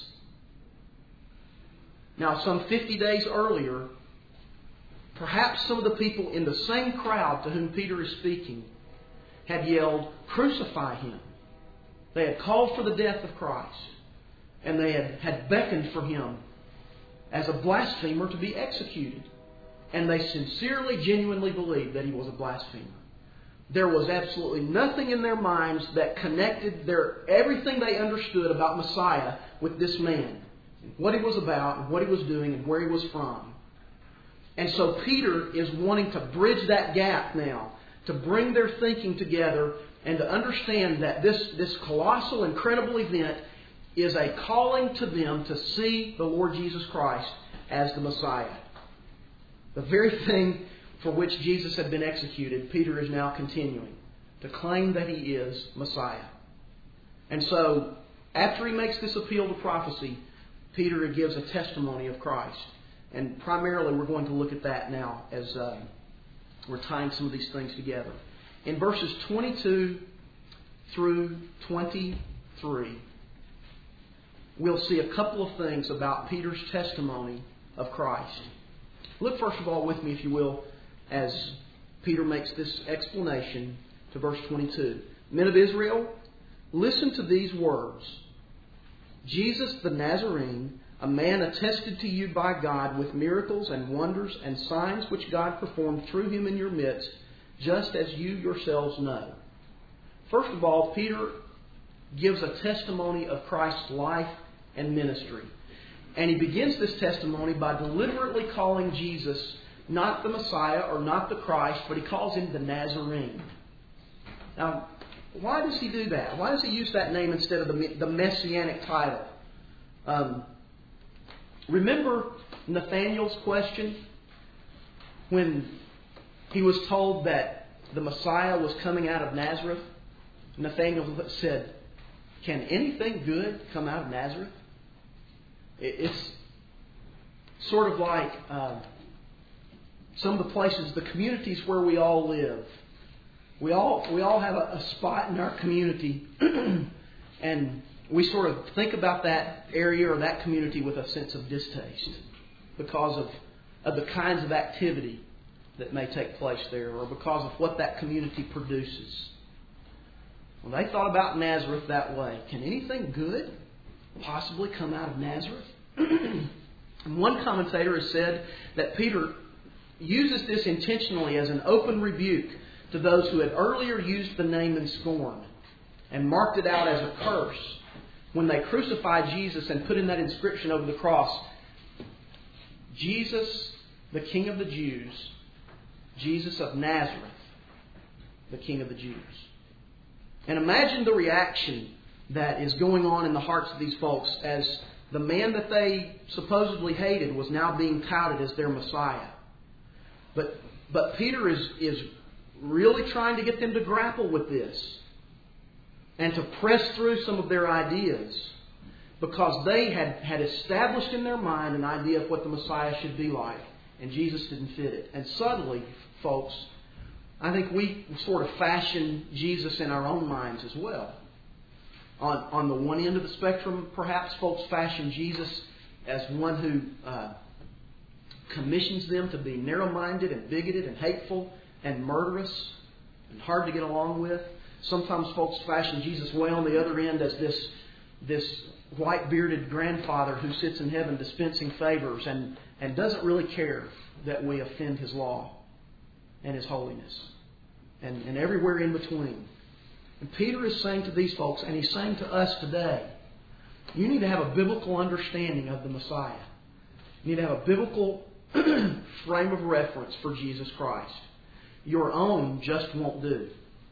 Now, some fifty days earlier, perhaps some of the people in the same crowd to whom Peter is speaking had yelled, "Crucify Him." They had called for the death of Christ. And they had, had beckoned for Him as a blasphemer to be executed. And they sincerely, genuinely believed that He was a blasphemer. There was absolutely nothing in their minds that connected their everything they understood about Messiah with this man. What He was about, and what He was doing, and where He was from. And so Peter is wanting to bridge that gap now, to bring their thinking together and to understand that this, this colossal, incredible event is a calling to them to see the Lord Jesus Christ as the Messiah. The very thing for which Jesus had been executed, Peter is now continuing to claim that He is Messiah. And so, after he makes this appeal to prophecy, Peter gives a testimony of Christ. And primarily we're going to look at that now as uh, we're tying some of these things together. In verses twenty-two through twenty-three, we'll see a couple of things about Peter's testimony of Christ. Look first of all with me, if you will, as Peter makes this explanation to verse twenty-two. Men of Israel, listen to these words. Jesus the Nazarene, a man attested to you by God with miracles and wonders and signs which God performed through Him in your midst, just as you yourselves know. First of all, Peter gives a testimony of Christ's life and ministry. And he begins this testimony by deliberately calling Jesus not the Messiah or not the Christ, but he calls Him the Nazarene. Now, why does he do that? Why does he use that name instead of the, the Messianic title? Um, remember Nathanael's question when he was told that the Messiah was coming out of Nazareth? Nathanael said, "Can anything good come out of Nazareth?" It's sort of like uh, some of the places, the communities where we all live. We all we all have a, a spot in our community, and we sort of think about that area or that community with a sense of distaste because of, of the kinds of activity that may take place there, or because of what that community produces. Well, they thought about Nazareth that way. Can anything good possibly come out of Nazareth? And one commentator has said that Peter uses this intentionally as an open rebuke to those who had earlier used the name in scorn and marked it out as a curse when they crucified Jesus and put in that inscription over the cross, Jesus, the King of the Jews, Jesus of Nazareth, the King of the Jews. And imagine the reaction that is going on in the hearts of these folks as the man that they supposedly hated was now being touted as their Messiah. But but Peter is, is really trying to get them to grapple with this and to press through some of their ideas, because they had, had established in their mind an idea of what the Messiah should be like, and Jesus didn't fit it. And subtly, folks, I think we sort of fashion Jesus in our own minds as well. On, on the one end of the spectrum, perhaps folks fashion Jesus as one who uh, commissions them to be narrow-minded and bigoted and hateful and murderous and hard to get along with. Sometimes folks fashion Jesus way on the other end as this, this white-bearded grandfather who sits in heaven dispensing favors and, and doesn't really care that we offend His law and His holiness, and, and everywhere in between. And Peter is saying to these folks, and he's saying to us today, you need to have a biblical understanding of the Messiah. You need to have a biblical frame of reference for Jesus Christ. Your own just won't do.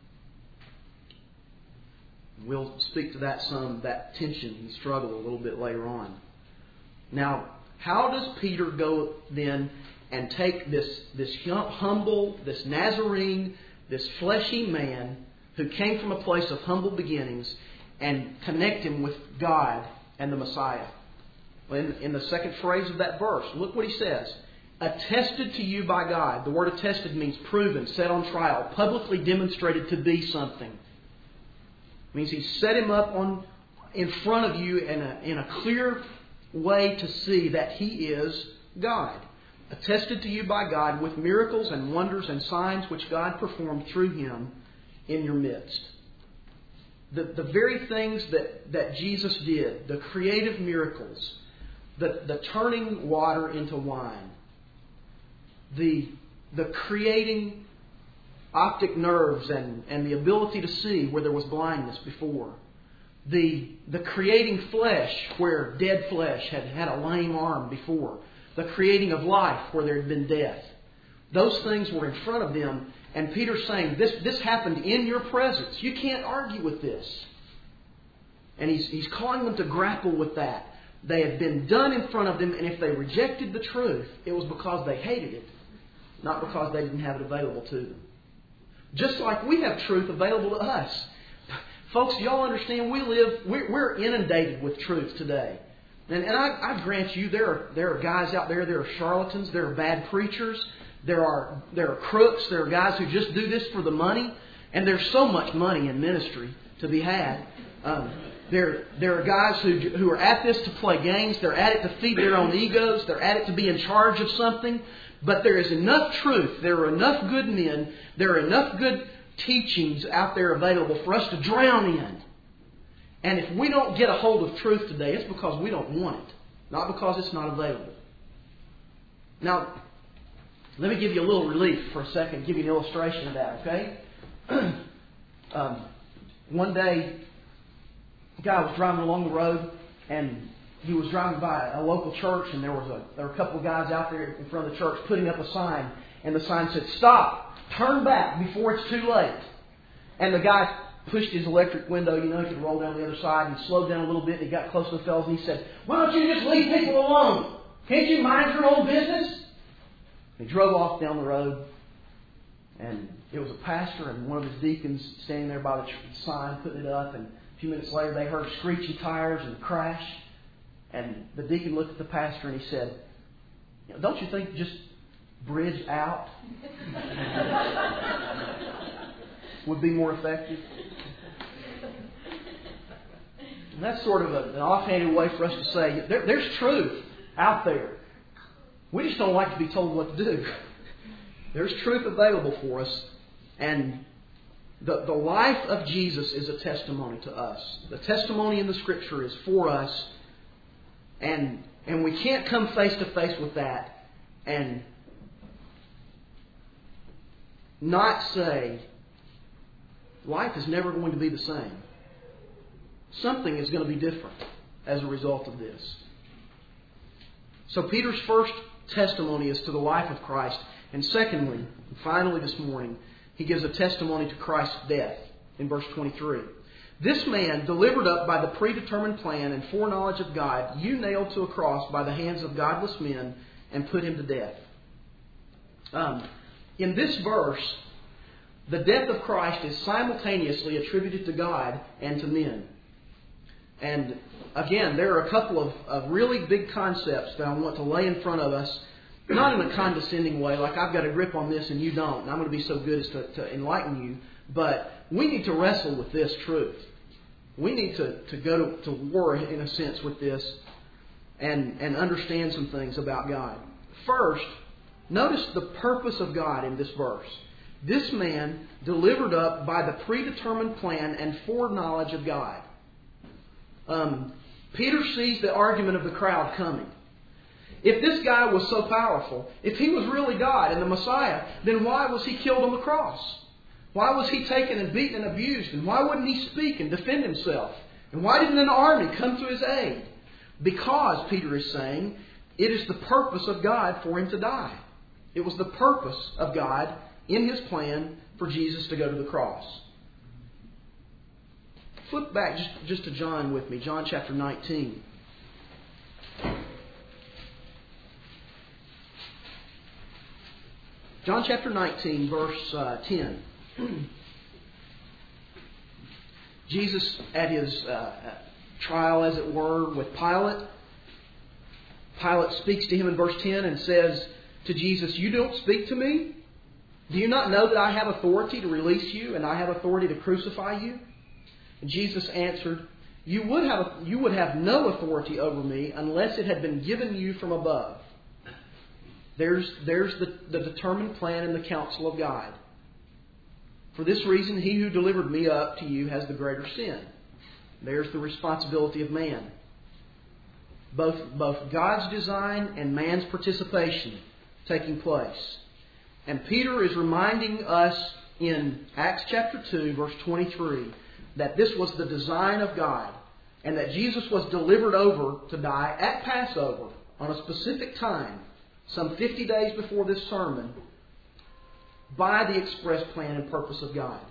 We'll speak to that some, that tension and struggle a little bit later on. Now, how does Peter go then and take this, this humble, this Nazarene, this fleshy man who came from a place of humble beginnings and connect him with God and the Messiah? Well, in, in the second phrase of that verse, look what he says. Attested to you by God. The word attested means proven, set on trial, publicly demonstrated to be something. It means He set Him up on in front of you in a, in a clear way to see that He is God. Attested to you by God with miracles and wonders and signs which God performed through Him in your midst. The, the very things that, that Jesus did, the creative miracles, the, the turning water into wine, the, the creating optic nerves and, and the ability to see where there was blindness before, the, the creating flesh where dead flesh had had a lame arm before, the creating of life where there had been death. Those things were in front of them. And Peter's saying, this, this happened in your presence. You can't argue with this. And he's, he's calling them to grapple with that. They had been done in front of them, and if they rejected the truth, it was because they hated it, not because they didn't have it available to them. Just like we have truth available to us. Folks, y'all understand we live, we're, we're inundated with truth today. And, and I, I grant you, there are, there are guys out there, there are charlatans, there are bad preachers, There are there are crooks. There are guys who just do this for the money. And there's so much money in ministry to be had. Um, there, there are guys who, who are at this to play games. They're at it to feed their own egos. They're at it to be in charge of something. But there is enough truth. There are enough good men. There are enough good teachings out there available for us to drown in. And if we don't get a hold of truth today, it's because we don't want it. Not because it's not available. Now, let me give you a little relief for a second, give you an illustration of that, okay? um, one day, a guy was driving along the road, and he was driving by a local church, and there was a there were a couple of guys out there in front of the church putting up a sign, and the sign said, "Stop! Turn back before it's too late." And the guy pushed his electric window, you know, he could roll down the other side, and slowed down a little bit, and he got close to the fellows, and he said, "Why don't you just leave people alone? Can't you mind your own business?" He drove off down the road, and it was a pastor and one of his deacons standing there by the sign putting it up, and a few minutes later they heard screeching tires and a crash, and the deacon looked at the pastor and he said, "Don't you think just bridge out would be more effective?" And that's sort of a, an offhanded way for us to say, there, there's truth out there. We just don't like to be told what to do. There's truth available for us. And the, the life of Jesus is a testimony to us. The testimony in the Scripture is for us. And, and we can't come face to face with that and not say, life is never going to be the same. Something is going to be different as a result of this. So Peter's first testimony is to the life of Christ. And secondly, and finally this morning, he gives a testimony to Christ's death in verse twenty-three. "This man, delivered up by the predetermined plan and foreknowledge of God, you nailed to a cross by the hands of godless men and put him to death." Um, in this verse, the death of Christ is simultaneously attributed to God and to men. And again, there are a couple of, of really big concepts that I want to lay in front of us, not in a condescending way, like I've got a grip on this and you don't, and I'm going to be so good as to, to enlighten you, but we need to wrestle with this truth. We need to, to go to, to war, in a sense, with this and, and understand some things about God. First, notice the purpose of God in this verse. This man delivered up by the predetermined plan and foreknowledge of God. Um, Peter sees the argument of the crowd coming. If this guy was so powerful, if he was really God and the Messiah, then why was he killed on the cross? Why was he taken and beaten and abused? And why wouldn't he speak and defend himself? And why didn't an army come to his aid? Because, Peter is saying, it is the purpose of God for him to die. It was the purpose of God in His plan for Jesus to go to the cross. Flip back just, just to John with me, John chapter nineteen. John chapter nineteen, verse uh, ten. Jesus, at His uh, trial, as it were, with Pilate, Pilate speaks to him in verse ten and says to Jesus, "You don't speak to me? Do you not know that I have authority to release you and I have authority to crucify you?" And Jesus answered, you would have you would have no authority over me unless it had been given you from above. There's, there's the, the determined plan and the counsel of God. For this reason, he who delivered me up to you has the greater sin. There's the responsibility of man. Both, both God's design and man's participation taking place. And Peter is reminding us in Acts chapter two, verse twenty-three, that this was the design of God and that Jesus was delivered over to die at Passover on a specific time, some fifty days before this sermon, by the express plan and purpose of God.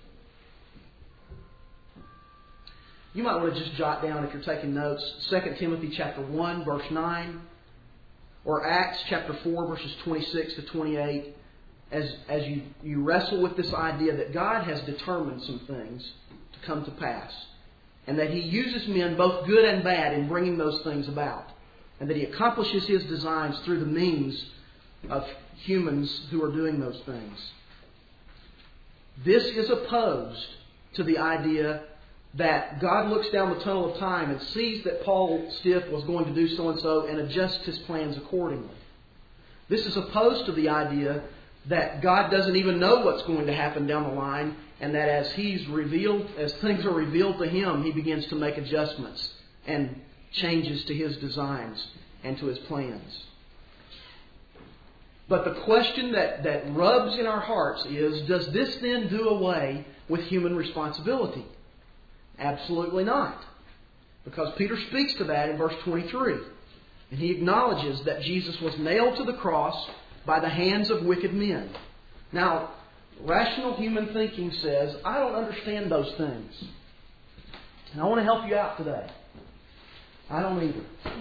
You might want to just jot down, if you're taking notes, Second Timothy chapter one, verse nine, or Acts chapter four, verses twenty-six to twenty-eight, as, as you, you wrestle with this idea that God has determined some things to come to pass, and that He uses men, both good and bad, in bringing those things about, and that He accomplishes His designs through the means of humans who are doing those things. This is opposed to the idea that God looks down the tunnel of time and sees that Paul Stiff was going to do so-and-so and adjusts His plans accordingly. This is opposed to the idea that God doesn't even know what's going to happen down the line, and that as He's revealed, as things are revealed to Him, He begins to make adjustments and changes to His designs and to His plans. But the question that, that rubs in our hearts is, does this then do away with human responsibility? Absolutely not. Because Peter speaks to that in verse twenty-three. And he acknowledges that Jesus was nailed to the cross by the hands of wicked men. Now, rational human thinking says, I don't understand those things. And I want to help you out today. I don't either.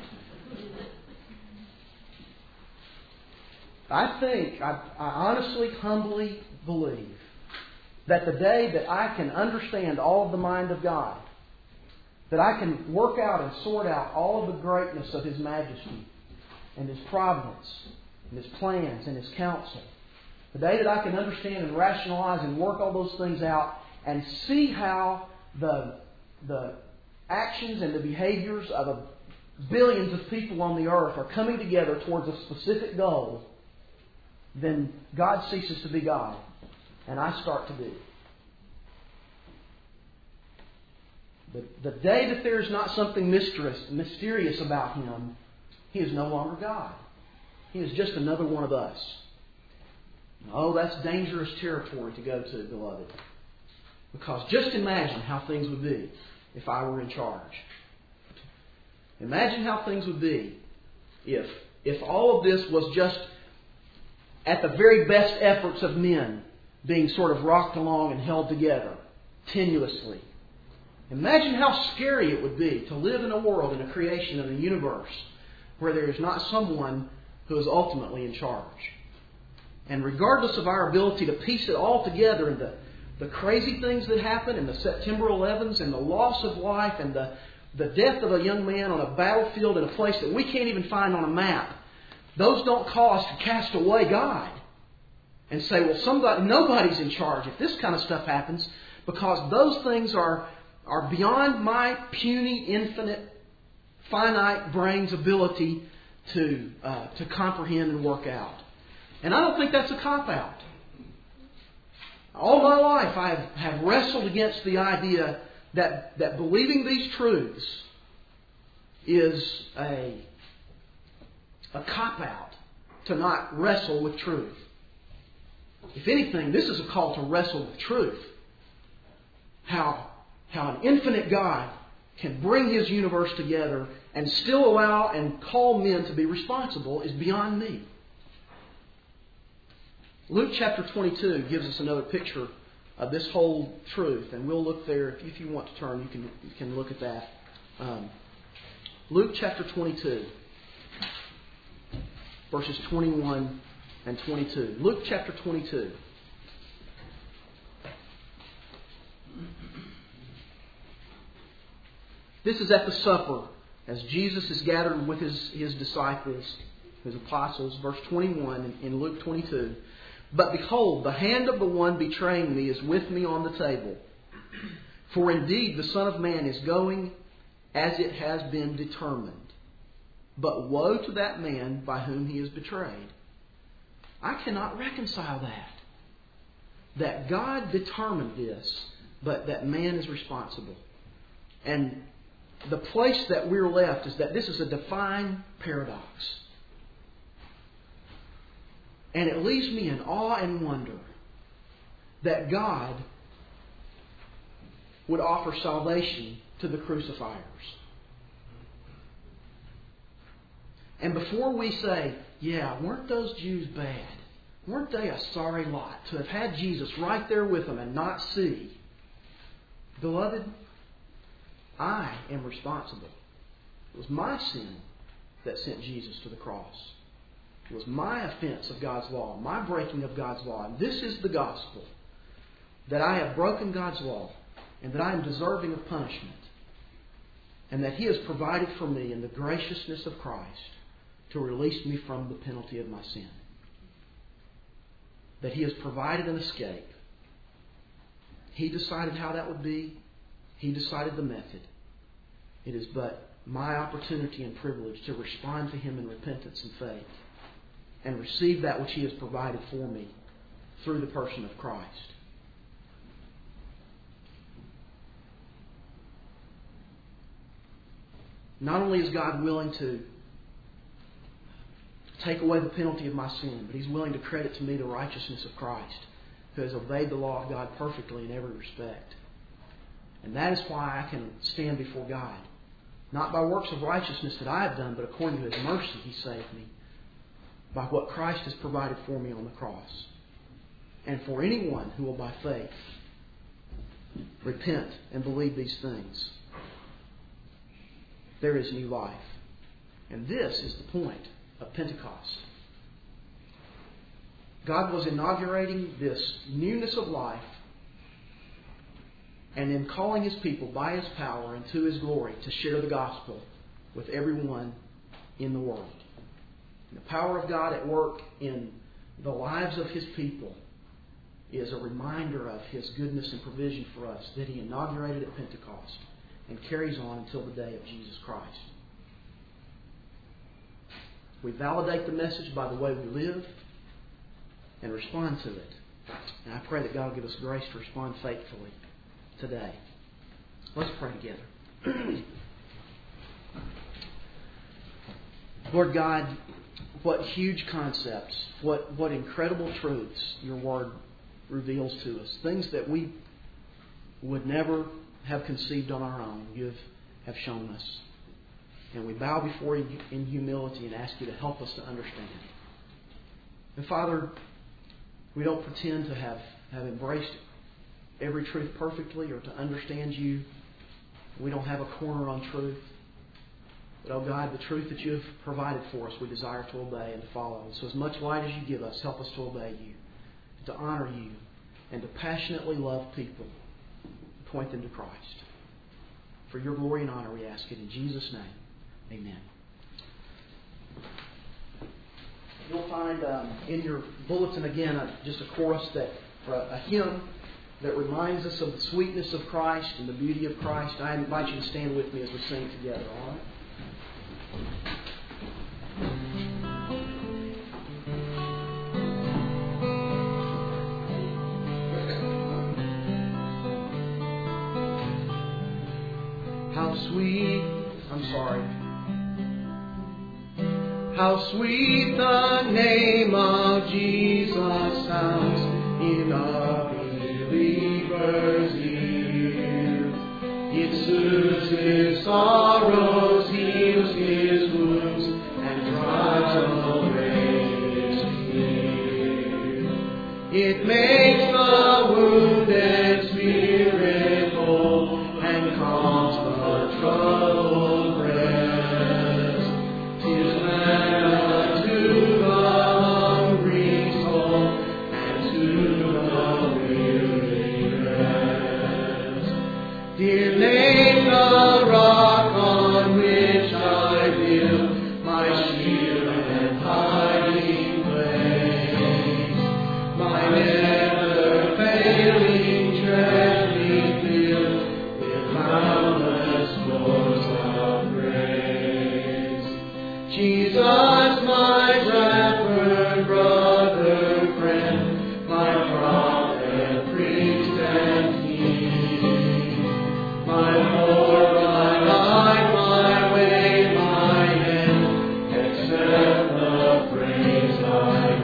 I think, I, I honestly, humbly believe that the day that I can understand all of the mind of God, that I can work out and sort out all of the greatness of His majesty and His providence and His plans and His counsel, the day that I can understand and rationalize and work all those things out and see how the, the actions and the behaviors of a billions of people on the earth are coming together towards a specific goal, then God ceases to be God, and I start to be. The, the day that there is not something mysterious, mysterious about Him, He is no longer God. He is just another one of us. Oh, that's dangerous territory to go to, beloved. Because just imagine how things would be if I were in charge. Imagine how things would be if, if all of this was just at the very best efforts of men being sort of rocked along and held together tenuously. Imagine how scary it would be to live in a world, in a creation, in a universe where there is not someone who is ultimately in charge. And regardless of our ability to piece it all together, and the, the crazy things that happen, and the September elevens, and the loss of life, and the, the death of a young man on a battlefield in a place that we can't even find on a map, those don't cause us to cast away God and say, well, somebody, nobody's in charge if this kind of stuff happens, because those things are, are beyond my puny, infinite, finite brain's ability to, uh, to comprehend and work out. And I don't think that's a cop-out. All my life I have, have wrestled against the idea that, that believing these truths is a, a cop-out to not wrestle with truth. If anything, this is a call to wrestle with truth. How, how an infinite God can bring His universe together and still allow and call men to be responsible is beyond me. Luke chapter twenty-two gives us another picture of this whole truth, and we'll look there. If you, if you want to turn, you can you can look at that. Um, Luke chapter twenty-two, verses twenty-one and twenty-two. Luke chapter twenty-two. This is at the supper, as Jesus is gathered with his, his disciples, his apostles. Verse twenty-one in Luke twenty-two. But behold, the hand of the one betraying me is with me on the table. For indeed the Son of Man is going as it has been determined. But woe to that man by whom he is betrayed. I cannot reconcile that. That God determined this, but that man is responsible. And the place that we're left is that this is a divine paradox. And it leaves me in awe and wonder that God would offer salvation to the crucifiers. And before we say, yeah, weren't those Jews bad? Weren't they a sorry lot to have had Jesus right there with them and not see? Beloved, I am responsible. It was my sin that sent Jesus to the cross. It was my offense of God's law, my breaking of God's law. And this is the gospel, that I have broken God's law and that I am deserving of punishment. And that He has provided for me in the graciousness of Christ to release me from the penalty of my sin. That He has provided an escape. He decided how that would be. He decided the method. It is but my opportunity and privilege to respond to Him in repentance and faith and receive that which He has provided for me through the person of Christ. Not only is God willing to take away the penalty of my sin, but He's willing to credit to me the righteousness of Christ, who has obeyed the law of God perfectly in every respect. And that is why I can stand before God. Not by works of righteousness that I have done, but according to His mercy He saved me. By what Christ has provided for me on the cross. And for anyone who will by faith repent and believe these things, there is new life. And this is the point of Pentecost. God was inaugurating this newness of life, and in calling His people by His power and to His glory to share the gospel with everyone in the world. And the power of God at work in the lives of His people is a reminder of His goodness and provision for us that He inaugurated at Pentecost and carries on until the day of Jesus Christ. We validate the message by the way we live and respond to it. And I pray that God will give us grace to respond faithfully today. Let's pray together. Lord God, what huge concepts, what, what incredible truths your Word reveals to us. Things that we would never have conceived on our own, you have, have shown us. And we bow before you in humility and ask you to help us to understand. And Father, we don't pretend to have, have embraced every truth perfectly or to understand you. We don't have a corner on truth. But, oh God, the truth that you have provided for us, we desire to obey and to follow. So as much light as you give us, help us to obey you, to honor you, and to passionately love people, point them to Christ. For your glory and honor, we ask it in Jesus' name. Amen. You'll find um, in your bulletin again uh, just a chorus that uh, a hymn that reminds us of the sweetness of Christ and the beauty of Christ. I invite you to stand with me as we sing together. All right. How sweet, I'm sorry. How sweet the name of Jesus sounds in a believer's ear. It soothes his sorrows, heals his wounds, and drives away his fear. It makes the wounded spirit whole and calms the troubled breast. 'Tis manna to the hungry soul and to the weary rest. Dear name, the rock on which I build my shield and hiding place, my never failing treasury filled with boundless stores of grace. Jesus, my shepherd, brother, friend, my prophet, priest, and king, my Lord, my life, my way, my end, accept the praise I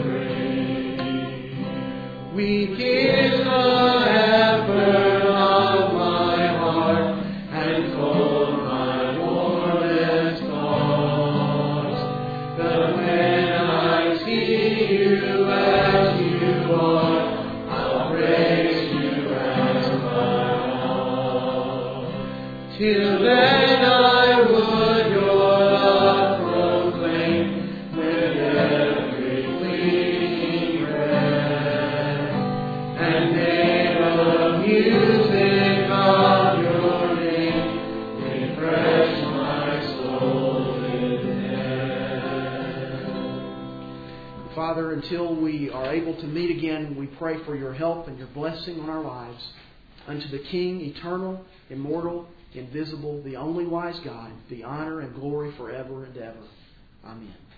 bring. We kiss the effort of my heart and cold my warmest thoughts. But when I see you as you are, I'll praise you as my all. Till then I would your love proclaim with every fleeting breath, and may the music of your name refresh my soul with health. Father, until we are able to meet again, we pray for your help and your blessing on our lives. Unto the King, eternal, immortal, invisible, the only wise God, be honor and glory forever and ever. Amen.